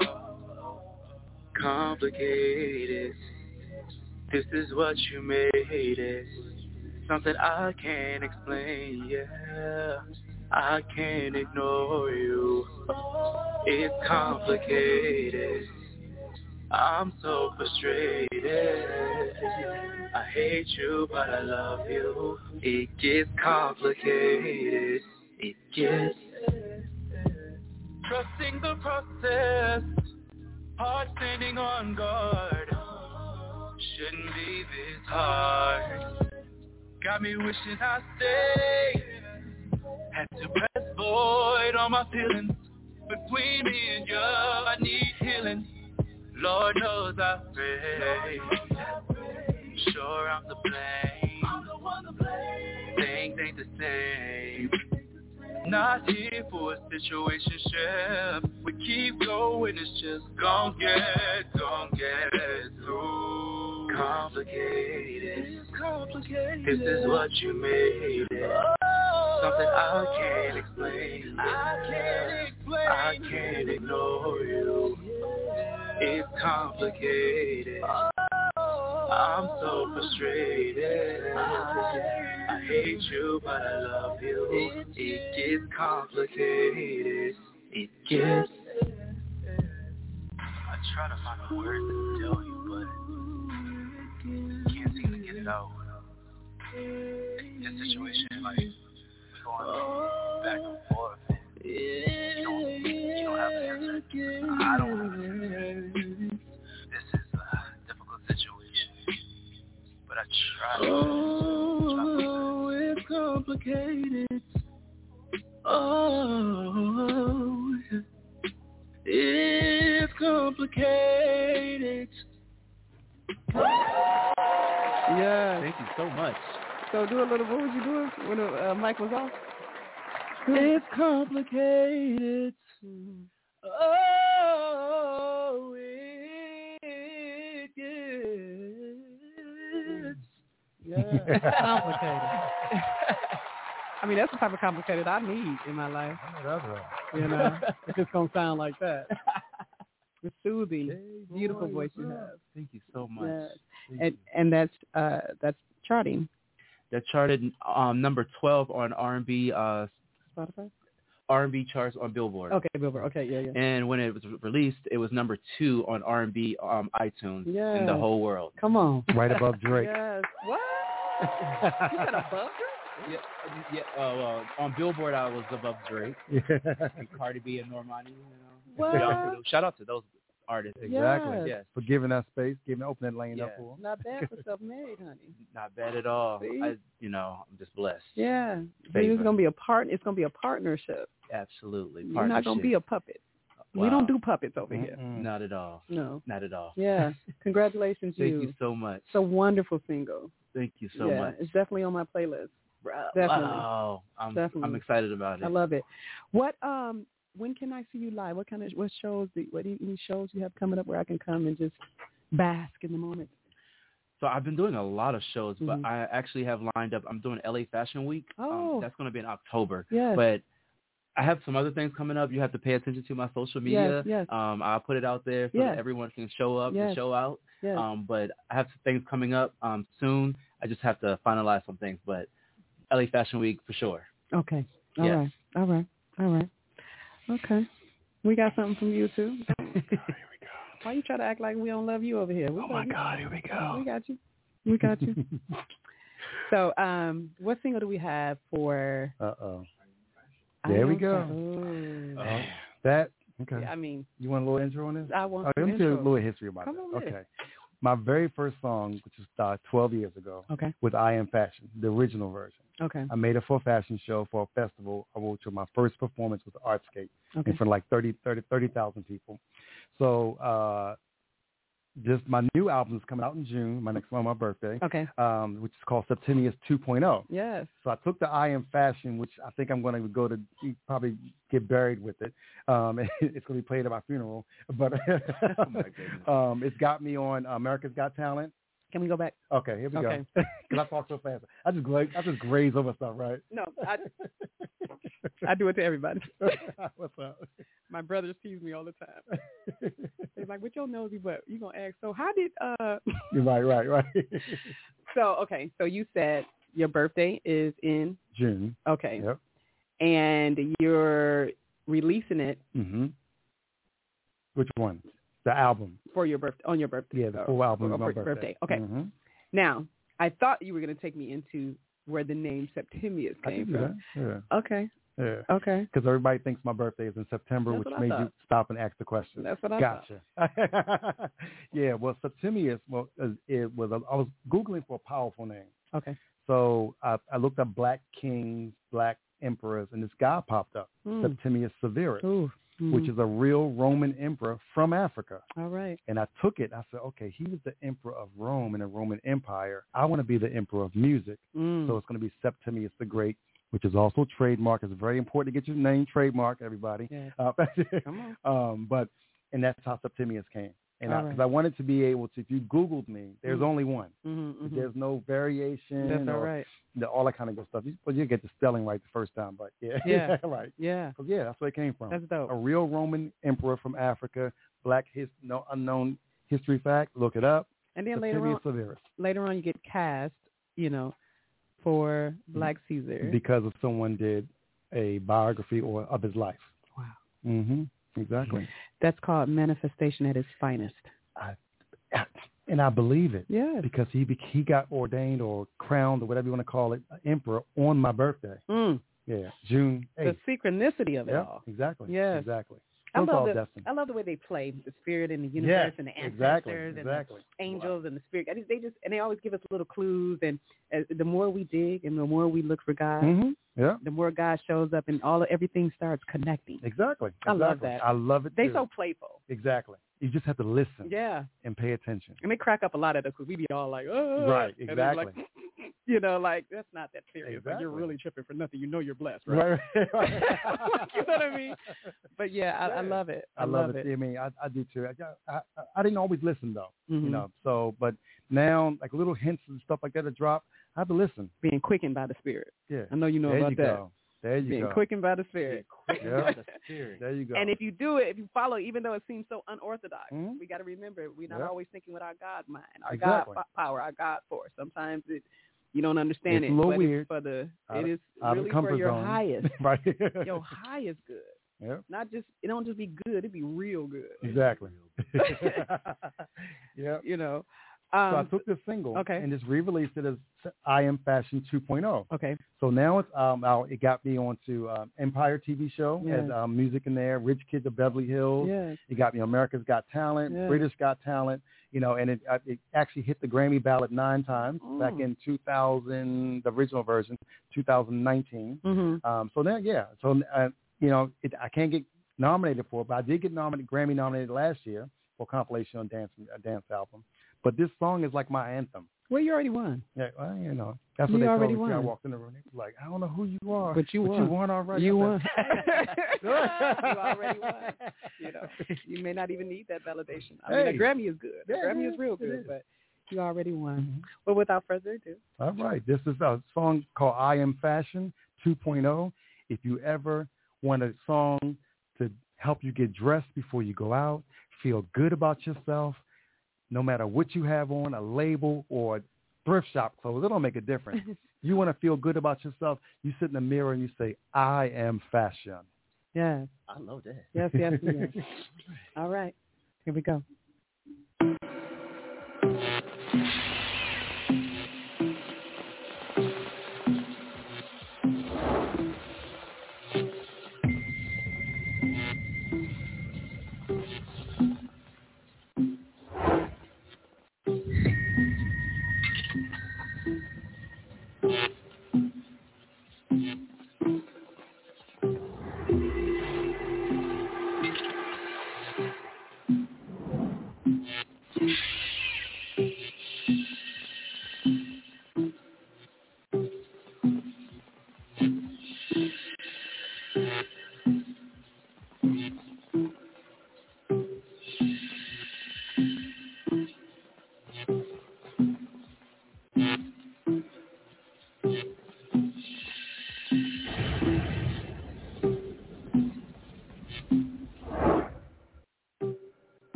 complicated. This is what you made it. Something I can't explain, yeah. I can't ignore you. It's complicated. I'm so frustrated. I hate you, but I love you. It gets complicated. It gets trusting the process, heart standing on guard. Shouldn't be this hard. Got me wishing I stayed. Had to press void on my feelings. Between me and you, I need healing. Lord knows I pray. Sure I'm to blame. Things ain't the same. Not here for a situationship. We keep going, it's just gon' get through. Complicated. This is what you made it. Something I can't explain. I can't ignore you. It's complicated. I'm so frustrated. I hate you, but I love you. It gets complicated. It gets. I try to find the words to tell you, but can't seem to get it out. This situation, like, we're going back and forth. You don't have the answer. I don't have the answer. This is a difficult situation, but I try. Oh, it's complicated. Oh, it's complicated. Yeah. Thank you so much. So do a little. What was you doing when the mic was off? It's complicated. Oh, it gets. Yeah, complicated. I mean, that's the type of complicated I need in my life. That's right. You know, it's just gonna sound like that. The soothing, beautiful voice you have. Thank you so much. Yes. And that's charting. That charted number 12 on R&B Spotify? R&B charts on Billboard. Okay, Billboard. Okay, yeah. And when it was released, it was number 2 on R&B iTunes in the whole world. Come on. Right above Drake. Yes. What? You said above Drake? Yeah. On Billboard, I was above Drake. Yeah. And Cardi B and Normani. What? Shout out to those artists. Exactly. Yes. For giving us space, opening that lane up for them. Not bad for self-made, honey. Not bad at all. See? I'm just blessed. Yeah. It's gonna be a It's gonna be a partnership. Absolutely. You're not gonna be a puppet. Wow. We don't do puppets over here. Not at all. No. Not at all. Yeah. Congratulations, Thank you so much. It's a wonderful single. Thank you so much. It's definitely on my playlist. Definitely. Wow. Definitely. I'm excited about it. I love it. What when can I see you live? What shows any shows you have coming up where I can come and just bask in the moment? So I've been doing a lot of shows, but I actually have lined up. I'm doing LA Fashion Week. Oh. That's going to be in October. Yes. But I have some other things coming up. You have to pay attention to my social media. Yes. I'll put it out there so that everyone can show up and show out. Yes. But I have some things coming up soon. I just have to finalize some things. But LA Fashion Week for sure. Okay. All right. Okay. We got something from you too. Here we go. Why you try to act like we don't love you over here? Oh my God, here we go. We got you. So, what single do we have for? There we go. That okay. Yeah, I mean, you want a little intro on this? I want. Let me tell you a little history about Come that. on Okay. My very first song, which was 12 years ago, was I Am Fashion, the original version. Okay. I made it for a fashion show for a festival. I went to my first performance with Artscape in front of like 30,000 people. So just my new album is coming out in June, my next one, my birthday, which is called Septimius 2.0. Yes. So I took the I Am Fashion, which I think I'm going to go to probably get buried with it. It's going to be played at my funeral. But oh my goodness. It's got me on America's Got Talent. Can we go back? Okay, here we go. Because I talk so fast. I just graze over stuff, right? No, I do it to everybody. What's up? My brothers tease me all the time. They're like, with your nosy butt, you going to ask, so how did... Right. So you said your birthday is in... June. Okay. Yep. And you're releasing it... Mm-hmm. Which one? The album. For your birthday, on your birthday. Yeah, the full album on my birthday. Okay. Mm-hmm. Now, I thought you were going to take me into where the name Septimius came from. Yeah. Okay. Yeah. Okay. Because everybody thinks my birthday is in September, That's which what I made thought. you stop and ask the question. That's what I thought. Yeah. Well, Septimius. Well, I was Googling for a powerful name. Okay. So I looked up Black Kings, Black Emperors, and this guy popped up, Septimius Severus, which is a real Roman emperor from Africa. All right. And I took it. I said, okay, he was the emperor of Rome in the Roman Empire. I want to be the emperor of music. So it's going to be Septimius the Great, which is also trademark. It's very important to get your name trademark, everybody. Yeah. Come on. And that's how Septimius came. And because I wanted to be able to, if you Googled me, there's only one. There's no variation. That's all right. All that kind of good stuff. But you get the spelling right the first time. But yeah. Right. Yeah. Because that's where it came from. That's dope. A real Roman emperor from Africa. Unknown history fact. Look it up. And then Severus. later on, you get cast, for Black Caesar because of someone did a biography of his life. Wow. Mm-hmm. Exactly. That's called manifestation at its finest. And I believe it. Yeah. Because he got ordained or crowned or whatever you want to call it, emperor on my birthday. Yeah, June 8th. The synchronicity of it all. Exactly. Yes. Exactly. I love the way they play the spirit and the universe and the ancestors and the angels and the spirit. They always give us little clues, and the more we dig and the more we look for God, the more God shows up, and everything starts connecting. Exactly. I love that. I love it. They're so playful. Exactly. You just have to listen. Yeah. And pay attention. And they crack up a lot of us because we be all like, oh. Right. Exactly. That's not that serious. Exactly. Like, you're really tripping for nothing. You're blessed, right? Right. You know what I mean? But I love it. I love it. I mean, I do too. I didn't always listen though, So, but now like little hints and stuff like that to drop, I have to listen. Being quickened by the Spirit. Yeah. I know you know about that. Go. There you Being go. quickened by the Spirit. There you go. And if you do it, if you follow, even though it seems so unorthodox, we got to remember we're not always thinking with our God mind, our God power, our God force. Sometimes you don't understand it's a little weird. It is really for your highest. Right. Your highest good. Yeah. Not just it don't just be good, it be real good. Exactly. Yeah. So I took this single and just re-released it as I Am Fashion 2.0. Okay. So now it's out. It got me onto Empire TV show. Yes. Has music in there. Rich Kids of Beverly Hills. Yes. It got me America's Got Talent. Yes. British Got Talent. And it actually hit the Grammy ballot 9 times back in 2000. The original version, 2019. So now, So I can't get nominated for it, but I did get Grammy nominated last year for compilation on dance album. But this song is like my anthem. Well, you already won. Yeah, well, that's what they told me. I walked in the room. They was like, I don't know who you are, but you won. You won already. You won. You already won. You may not even need that validation. I mean, a Grammy is good. Yeah, a Grammy is real good, but you already won. Well, without further ado. All right. This is a song called I Am Fashion 2.0. If you ever want a song to help you get dressed before you go out, feel good about yourself, no matter what you have on, a label or thrift shop clothes, it don't make a difference. You want to feel good about yourself, you sit in the mirror and you say, I am fashion. Yeah. I love that. Yes. All right. Here we go.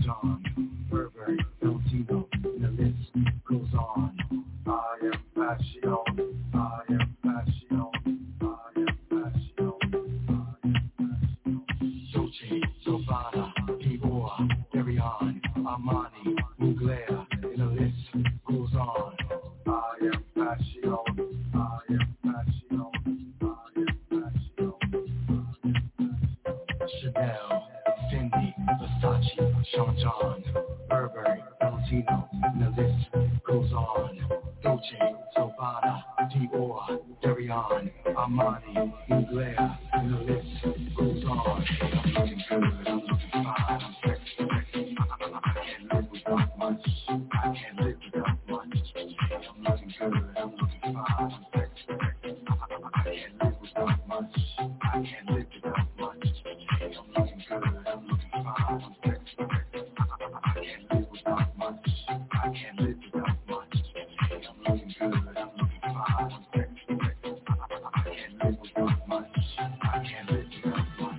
John, Burberry, Valentino, and the list goes on. I am passion, I am passion, I am passion, Dolce, Gabbana, Dior, Derion, Armani, Mugler, and the list goes on. I am passion, I am passion, I am passion. Chanel, Fendi, Versace, Sean John, Burberry, Valentino, and the list goes on. Dolce, Gabbana, Dior, Derion, Armani, Mugler, and the list goes on. I'm looking good, I'm looking fine, I'm sexy, sexy. I can't live without much, I can't live without much. I'm looking good, I'm looking fine, I'm sexy, sexy. I can't live without much, I can't live without much. I'm looking good, I'm looking fine, I'm sexy, sexy. I can't live without much, I can't live without much. I'm looking good, I'm looking fine, I'm sexy, sexy. I can't live without much, I can't live without much.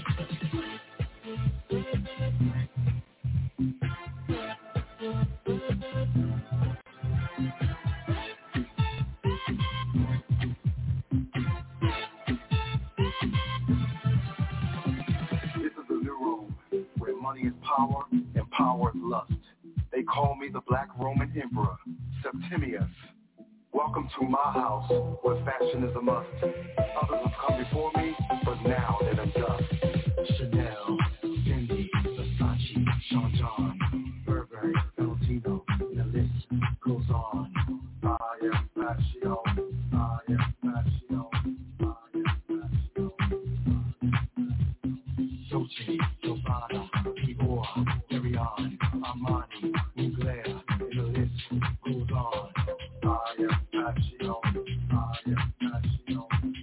This is the new room, where money is power and power is lust. They call me the Black Roman Emperor, Septimius. Welcome to my house, where fashion is a must. Others have come before me, but now they're in dust. Chanel, Fendi, Versace, Sean John, Burberry, Valentino, and the list goes on. I am passion, I am passion, I am passion. Dolce, Gabbana, Dior, Derion, Armani, Mugler, and the list goes on. I am passion, I am passion,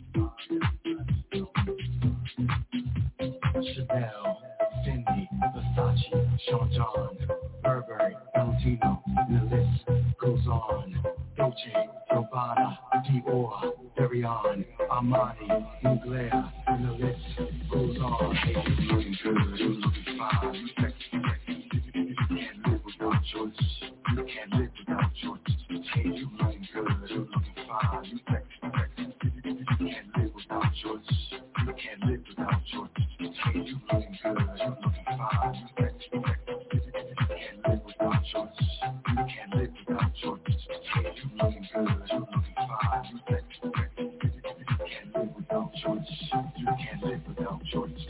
Chanel, Fendi, Versace, Sean John, Burberry, Valentino, and the list goes on. Dolce, Gabbana, Dior, Derion, Armani, Mugler, and the list goes on. Hey, you looking good, you looking fine, you sexy, sexy. You can't live without choice, you can't live without choice. Hey, you looking good, you looking fine, you sexy, sexy. You can't live without choice, you can't live without choice. Hey, you looking good, you looking fine, you sexy, sexy. You can't live without choice, you can't live without choice. Hey, you looking good, you looking fine, you sexy, sexy. You can't live without choice, you can't live without choice.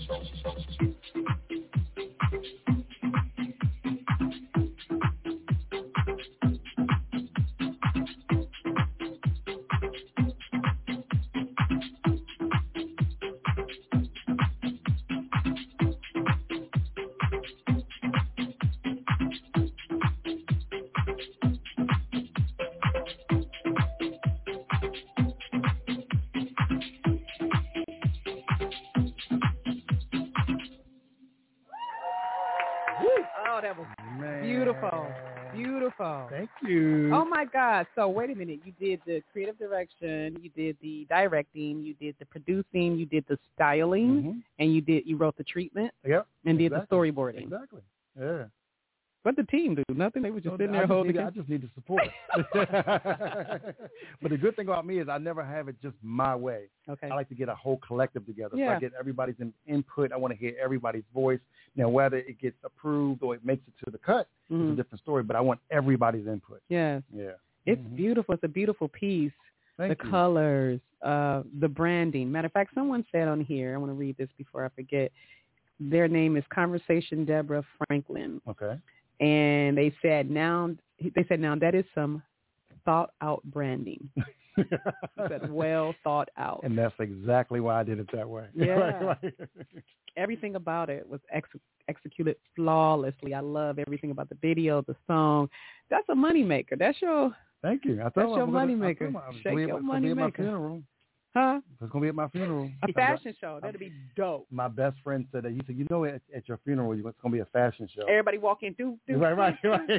Oh, that was beautiful. Beautiful. Thank you. Oh my God. So wait a minute. You did the creative direction, you did the directing, you did the producing, you did the styling, and you wrote the treatment. Yep. And did the storyboarding. Exactly. Yeah. What the team do? Nothing. They were just sitting there holding it. I just need the support. But the good thing about me is I never have it just my way. Okay. I like to get a whole collective together. Yeah. So I get everybody's input. I want to hear everybody's voice. Now, whether it gets approved or it makes it to the cut is a different story, but I want everybody's input. Yes. Yeah. It's beautiful. It's a beautiful piece. Thank the you. Colors, the branding. Matter of fact, someone said on here, I want to read this before I forget, their name is Conversation Deborah Franklin. Okay. And they said now that is some thought out branding. Said well thought out. And that's exactly why I did it that way. Yeah. Everything about it was executed flawlessly. I love everything about the video, the song. That's a moneymaker. That's your Thank you. That's your moneymaker. Shake your moneymaker. Huh? It's going to be at my funeral. A fashion show. That'd be dope. My best friend said that. He said, you know, at your funeral, it's going to be a fashion show. Everybody walk in, do. Right. You know,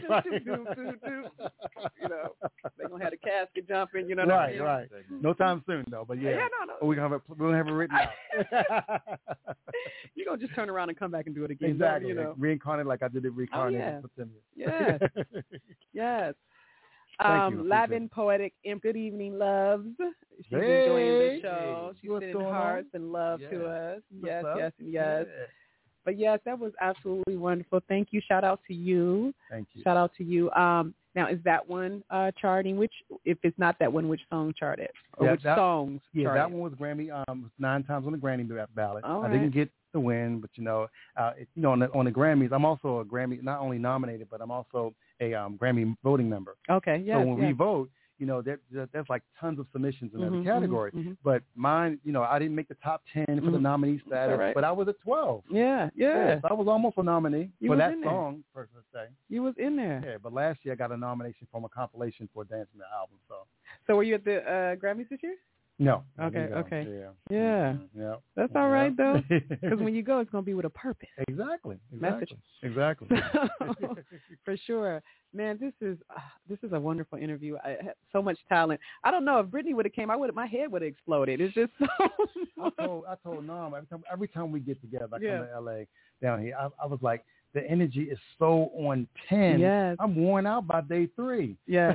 they're going to have the casket jumping, you know what I mean? Right. No time soon, though, but yeah. No. We're going to have it written out. You're going to just turn around and come back and do it again. Exactly. You know? Reincarnate like I did it reincarnate in September. Yes. Yes. Thank you. Lavin Poetic Imp, good evening, loves. She's enjoying the show. She's sending hearts and love to us. Yes. But yes, that was absolutely wonderful. Thank you. Shout out to you. Thank you. Shout out to you. Now, is that one charting? Which, if it's not that one, which song charted? Or which songs charted? Yeah, that one was Grammy. Was 9 times on the Grammy ballot. All right. I didn't get the win, but on the Grammys, I'm also a Grammy, not only nominated, but I'm also a Grammy voting member. Okay, yeah. So when we vote, there's like tons of submissions in every category. But mine, I didn't make the top 10 for the nominee status, but I was at 12. Yeah. So I was almost a nominee for that song, per se. You was in there. Yeah, but last year I got a nomination from a compilation for Dancing the album. So were you at the Grammys this year? No. Okay. Yeah. That's all right though, because when you go, it's gonna be with a purpose. Exactly. Message. Exactly. For sure, man. This is a wonderful interview. I had so much talent. I don't know if Brittany would have came. My head would have exploded. It's just so. I told Norm every time we get together, I come to LA down here. I was like, the energy is so on 10. Yes. I'm worn out by day 3. Yeah.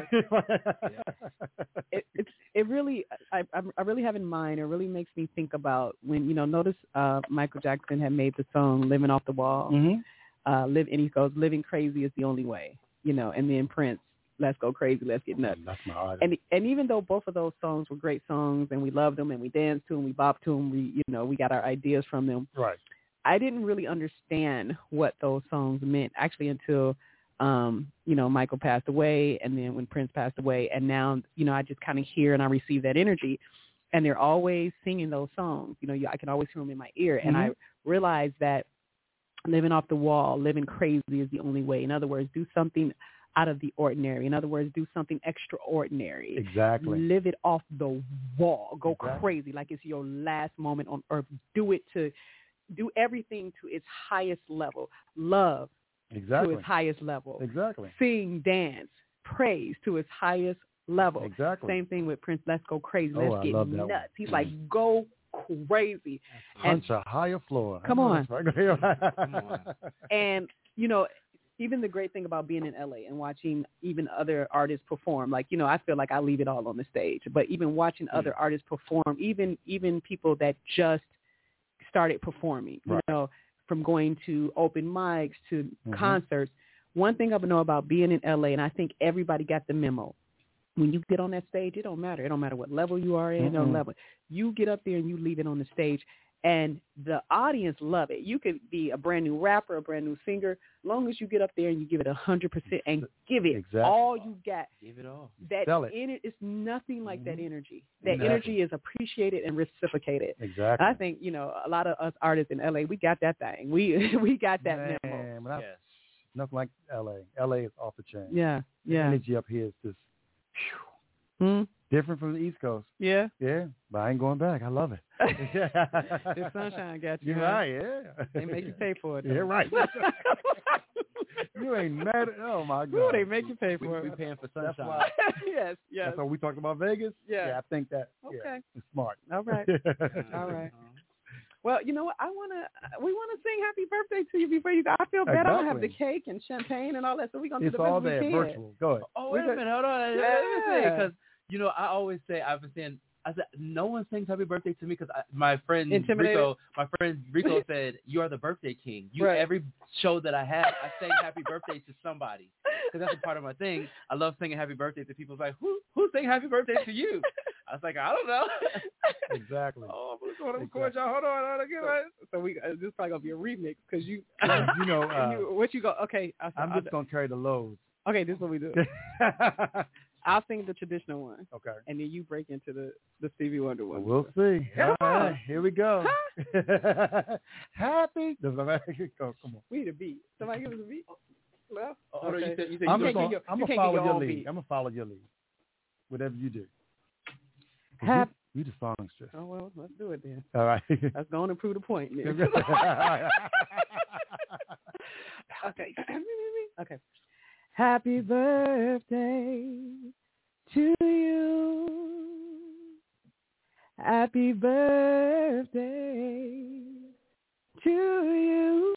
It really, I really have in mind, it really makes me think about when, notice Michael Jackson had made the song Living Off the Wall. And he goes, living crazy is the only way, and then Prince, let's go crazy, let's get nuts. That's my artist. And even though both of those songs were great songs and we loved them and we danced to them, we bopped to them, we got our ideas from them. Right. I didn't really understand what those songs meant actually until, Michael passed away, and then when Prince passed away, and now, I just kind of hear and I receive that energy, and they're always singing those songs. I can always hear them in my ear, and I realize that living off the wall, living crazy is the only way. In other words, do something out of the ordinary. In other words, do something extraordinary. Exactly. Live it off the wall. Go crazy like it's your last moment on earth. Do everything to its highest level. Love to its highest level. Exactly. Sing, dance, praise to its highest level. Exactly. Same thing with Prince. Let's go crazy. Let's get nuts. One. He's like, go crazy. Punch a higher floor. Come on. Come on. And, even the great thing about being in LA and watching even other artists perform, like, I feel like I leave it all on the stage. But even watching other artists perform, even people that just started performing, from going to open mics to concerts. One thing I know about being in LA, and I think everybody got the memo, when you get on that stage, it don't matter. It don't matter what level you are in, no level. You get up there and you leave it on the stage, and the audience love it. You could be a brand new rapper, a brand new singer, as long as you get up there and you give it 100% and give it all you got. Give it all. It's nothing like that energy. That energy is appreciated and reciprocated. Exactly. I think, a lot of us artists in LA, we got that thing. We got that memo. Nothing like LA. LA is off the chain. Yeah. The energy up here is just different from the East Coast. Yeah. But I ain't going back. I love it. The sunshine got you. You're right, yeah. They make you pay for it. Yeah, right. You ain't mad. Oh, my God. Ooh, they make you pay for it. We're paying for sunshine. That's why. Yes. That's why we talked about Vegas. Yeah. I think that it's smart. All right. All right. Well, you know what? We want to sing happy birthday to you before you go. I feel bad. I don't have the cake and champagne and all that, so we're going to do the best we can. It's all there, virtual. Go ahead. Oh, wait a minute. Hold on. Let me say, because, I always say, I've been saying, I said, no one sings happy birthday to me because my friend Rico said, you are the birthday king. Every show that I have, I say happy birthday to somebody because that's a part of my thing. I love singing happy birthday to people. It's like, who sang happy birthday to you? I was like, I don't know. Exactly. Oh, I'm going to record y'all. Hold on. So this is probably going to be a remix because you what you go, okay. I'm just going to carry the loads. Okay, this is what we do. I'll sing the traditional one. Okay. And then you break into the Stevie Wonder one. We'll see. All right, here we go. Happy. Come on. We need a beat. Somebody give us a beat. Well, okay. You said I'm going to follow your lead. I'm going to follow your lead. Whatever you do. You the songstress. Oh, well, let's do it then. All right. Let's go on and prove the point. Okay. Okay. Happy birthday to you. Happy birthday to you.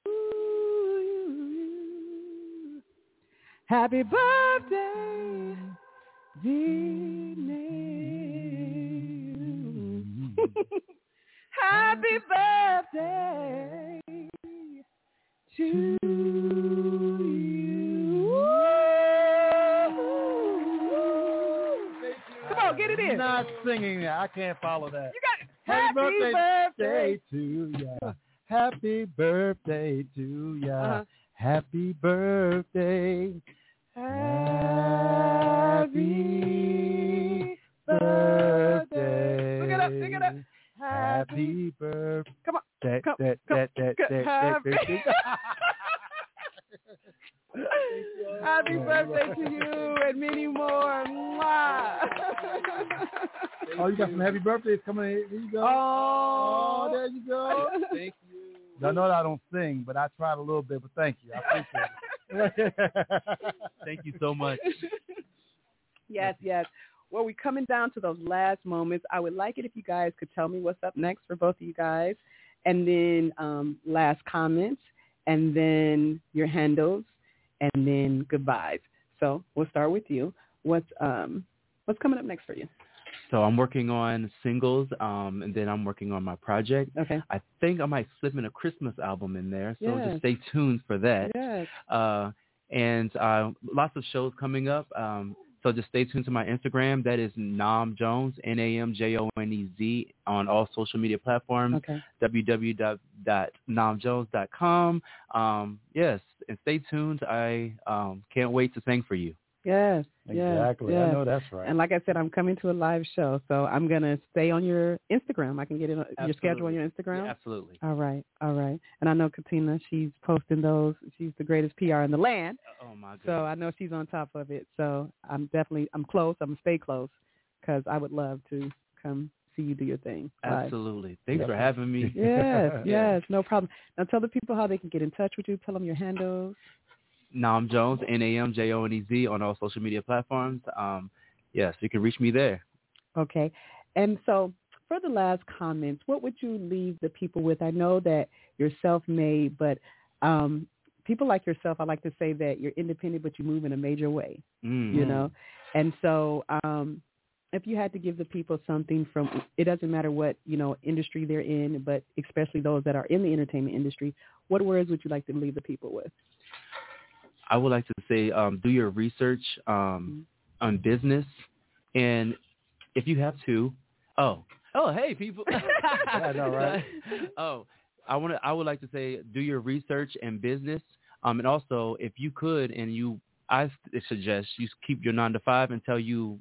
Happy birthday, dear Neil. Happy birthday to you. Come on, get it in. I'm not singing that. I can't follow that. You got it. Happy birthday to ya. Happy birthday to ya. Happy birthday. Happy birthday. Look it up. Sing it up. Happy birthday. Come on. Happy birthday to you and many more. Mwah. Oh, you got some happy birthdays coming in. Here you go. Oh, there you go. Thank you. I know that I don't sing, but I tried a little bit, but thank you. I appreciate it. Thank you so much. Yes. Well, we're coming down to those last moments. I would like it if you guys could tell me what's up next for both of you guys, and then last comments, and then your handles, and then goodbyes. So we'll start with you. What's coming up next for you? So I'm working on singles, and then I'm working on my project. Okay. I think I might slip in a Christmas album in there, so Yes. just stay tuned for that. Yes. And lots of shows coming up. So just stay tuned to my Instagram. That is Nam Jones, NAMJONEZ, on all social media platforms. Okay. www.namjones.com. Yes, and stay tuned. I can't wait to sing for you. Yes. Exactly. Yes. I know that's right. And like I said, I'm coming to a live show, so I'm going to stay on your Instagram. I can get it on your schedule on your Instagram? Yeah, absolutely. All right. And I know Katina, she's posting those. She's the greatest PR in the land. Oh, my goodness. So I know she's on top of it. So I'm close. I'm going to stay close because I would love to come see you do your thing. Absolutely. Thanks for having me. Yes, no problem. Now tell the people how they can get in touch with you. Tell them your handles. Nam Jones, NAMJONEZ, on all social media platforms. Yes, you can reach me there. Okay. And so for the last comments, what would you leave the people with? I know that you're self-made, but people like yourself, I like to say that you're independent, but you move in a major way, you know? And so if you had to give the people something from, it doesn't matter what, industry they're in, but especially those that are in the entertainment industry, what words would you like to leave the people with? I would like to say do your research on business, and if you have to, hey people, I know, right? I would like to say do your research and business, and also if you could, I suggest you keep your 9-to-5 until you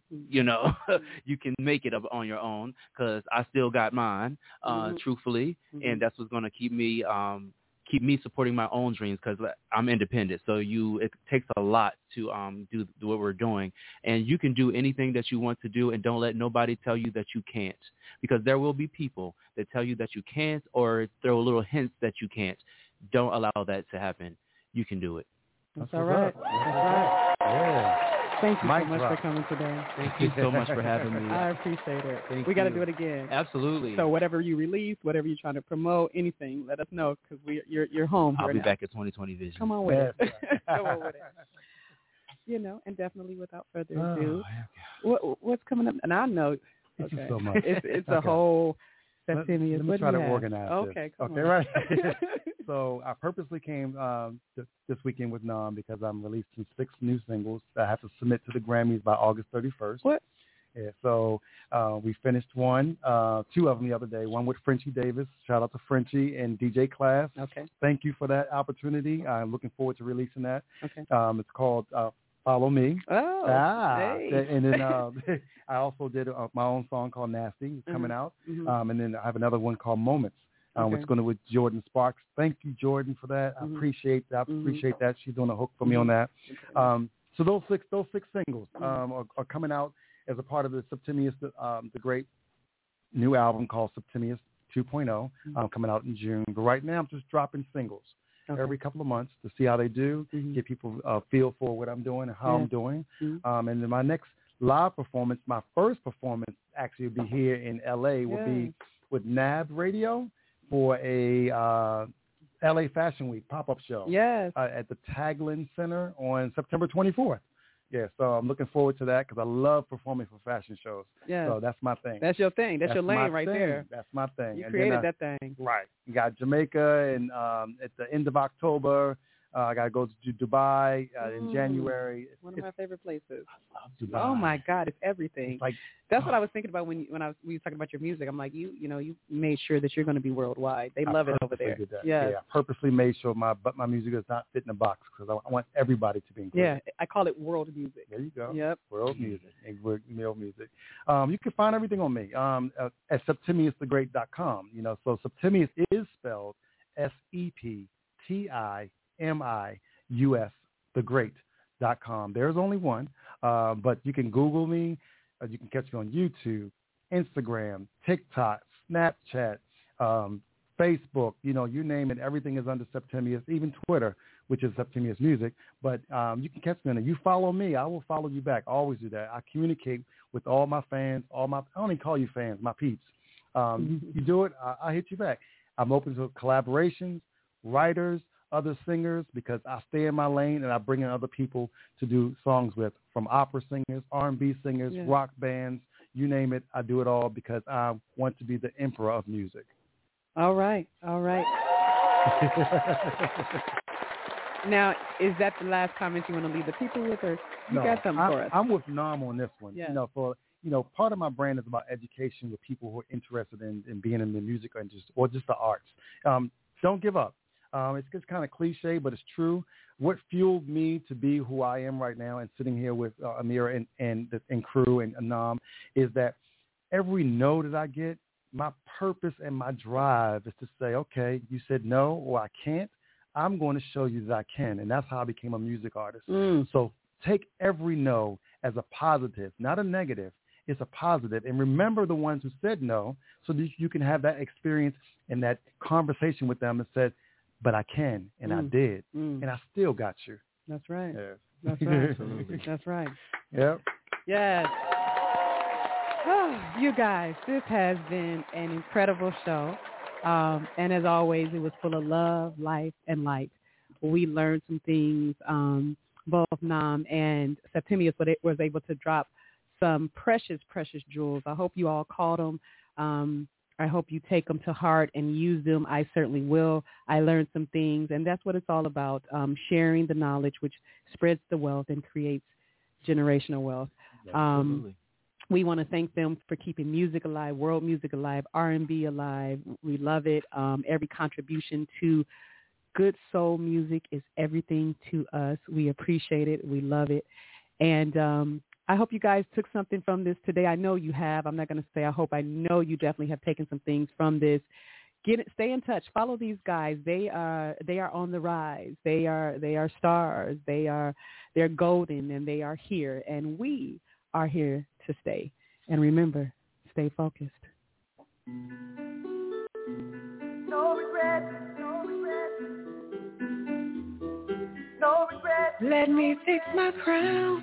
can make it up on your own, because I still got mine, truthfully, and that's what's going to keep me supporting my own dreams, because I'm independent. So it takes a lot to do what we're doing. And you can do anything that you want to do, and don't let nobody tell you that you can't, because there will be people that tell you that you can't or throw little hints that you can't. Don't allow that to happen. You can do it. That's all right. Yeah. Thank you so much for coming today. Thank you so much for having me. I appreciate it. We got to do it again. Absolutely. So whatever you release, whatever you're trying to promote, anything, let us know, because you're home. I'll be back at 2020 Vision. Come on with it. Come on with it. And definitely without further ado, what's coming up? And I know, Thank you so much. It's a whole Septimius. Let me try to organize this. Okay, come on. Right. So I purposely came this weekend with Nam because I'm releasing 6 new singles that I have to submit to the Grammys by August 31st. What? Yeah, so we finished 2 of them the other day. One with Frenchie Davis. Shout out to Frenchie and DJ Class. Okay. Thank you for that opportunity. I'm looking forward to releasing that. Okay. It's called Follow Me. Oh, hey. And then I also did my own song called Nasty. It's coming out. And then I have another one called Moments. Which is going to with Jordan Sparks. Thank you, Jordan, for that. I appreciate that. She's doing a hook for me on that. So those six singles are coming out as a part of the Septimius, the Great new album called Septimius 2.0 coming out in June. But right now I'm just dropping singles every couple of months to see how they do, get people a feel for what I'm doing and how I'm doing. And then my next live performance, my first performance actually will be here in L.A. will be with NAB Radio for a LA Fashion Week pop-up show at the Taglin Center on September 24th. Yeah, so I'm looking forward to that because I love performing for fashion shows. Yeah. So that's my thing. That's your thing. That's your lane right there. That's my thing. You created that thing. Right. You got Jamaica and at the end of October. I got to go to Dubai in January. One of my favorite places. I love Dubai. Oh my God, it's everything. That's what I was thinking about when we were talking about your music. I'm like, you made sure that you're going to be worldwide. They love it over there. Did that. Yeah, I purposely made sure my music does not fit in a box because I want everybody to be included. Yeah, I call it world music. There you go. Yep. World music and world music. You can find everything on me at SeptimiusTheGreat.com. So Septimius is spelled SEPTIMIUS, thegreat.com. There's only one, but you can Google me. You can catch me on YouTube, Instagram, TikTok, Snapchat, Facebook. You name it. Everything is under Septimius, even Twitter, which is Septimius Music. But you can catch me on it. You follow me, I will follow you back. I always do that. I communicate with all my fans, I only call you fans, my peeps. You do it, I hit you back. I'm open to collaborations, writers, other singers, because I stay in my lane and I bring in other people to do songs with, from opera singers, R&B singers, rock bands, you name it. I do it all because I want to be the emperor of music. All right. Now, is that the last comment you want to leave the people with, or you got something for us? I'm with Nam on this one. Yeah. Part of my brand is about education with people who are interested in being in the music or just the arts. Don't give up. It's just kind of cliche, but it's true. What fueled me to be who I am right now and sitting here with Amira and crew and Nam is that every no that I get, my purpose and my drive is to say, okay, you said no or I can't. I'm going to show you that I can. And that's how I became a music artist. So take every no as a positive, not a negative. It's a positive. And remember the ones who said no so that you can have that experience and that conversation with them and said, but I can, and I did, and I still got you. That's right. Yes. That's right. Absolutely. That's right. Yep. Yes. Oh, you guys, this has been an incredible show. And as always, it was full of love, life, and light. We learned some things. Both Nam and Septimius was able to drop some precious, precious jewels. I hope you all caught them. I hope you take them to heart and use them. I certainly will. I learned some things, and that's what it's all about, sharing the knowledge, which spreads the wealth and creates generational wealth. Absolutely. We want to thank them for keeping music alive, world music alive, R&B alive. We love it. Every contribution to good soul music is everything to us. We appreciate it. We love it. And I hope you guys took something from this today. I know you have. I'm not going to say I hope. I know you definitely have taken some things from this. Stay in touch. Follow these guys. They are on the rise. They are stars. They're golden, and they are here. And we are here to stay. And remember, stay focused. No regret. No regret. No regret. Let me fix my crown,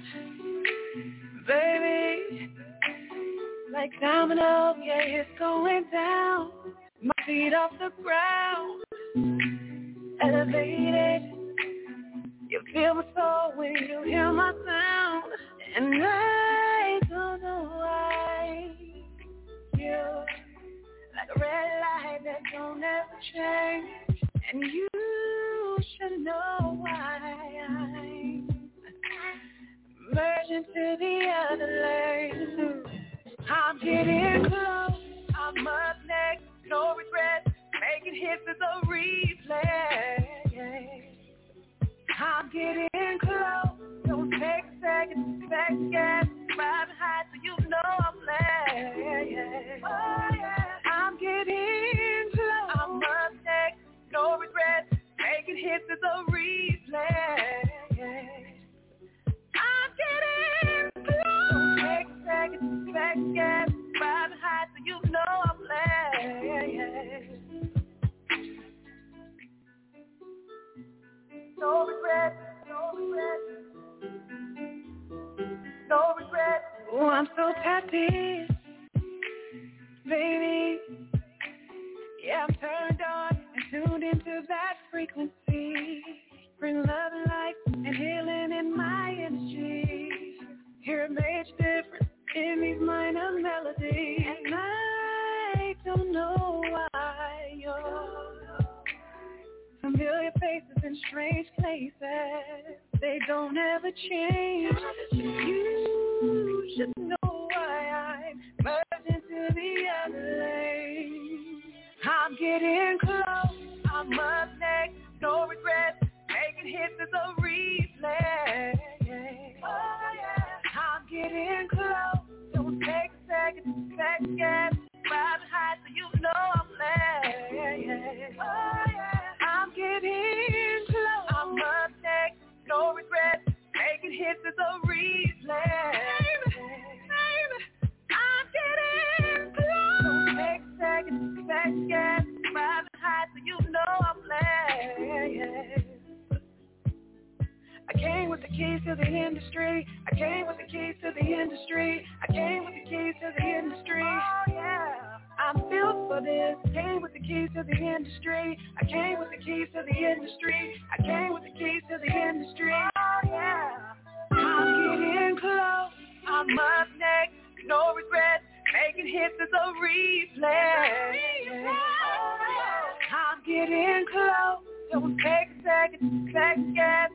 baby, like domino, yeah, it's going down. My feet off the ground, elevated. You feel my soul when you hear my sound, and I don't know why you're like a red light that don't ever change, and you should know why I'm merging to the other lane. I'm getting close, I'm up next, no regret, making hits is a replay. I'm getting close, don't take a second, second guess, riding high so you know I'm late. Oh yeah, I'm getting close, I'm up next, no regret, making hits is a replay. I'm getting close, don't take a second, second guess, riding high so you I'm turned on and tuned into that frequency. Bring love and life and healing in my energy. Hear a major difference in these minor melodies. And I don't know why you're familiar faces in strange places. They don't ever change. You should know why I'm merged into the other lane. I'm getting close, I'm up next, no regrets, making hits as a replay. Oh yeah, I'm getting close, don't take a second, second guess, driving high so you know I'm late. Oh yeah, I'm getting close, I'm up next, no regrets, making hits as a replay. Baby, I'm getting close. Don't take a second, second guess, driving high so you know I'm late. I came with the keys to the industry. I came with the keys to the industry. I came with the keys to the industry. Oh yeah, I'm built for this. Came with the keys to the industry. I came with the keys to the industry. I came with the keys to the industry. Oh yeah, I'm getting close. I'm up next. No regrets. Making hits as a replay. I'm getting close. Don't take a second, second guess.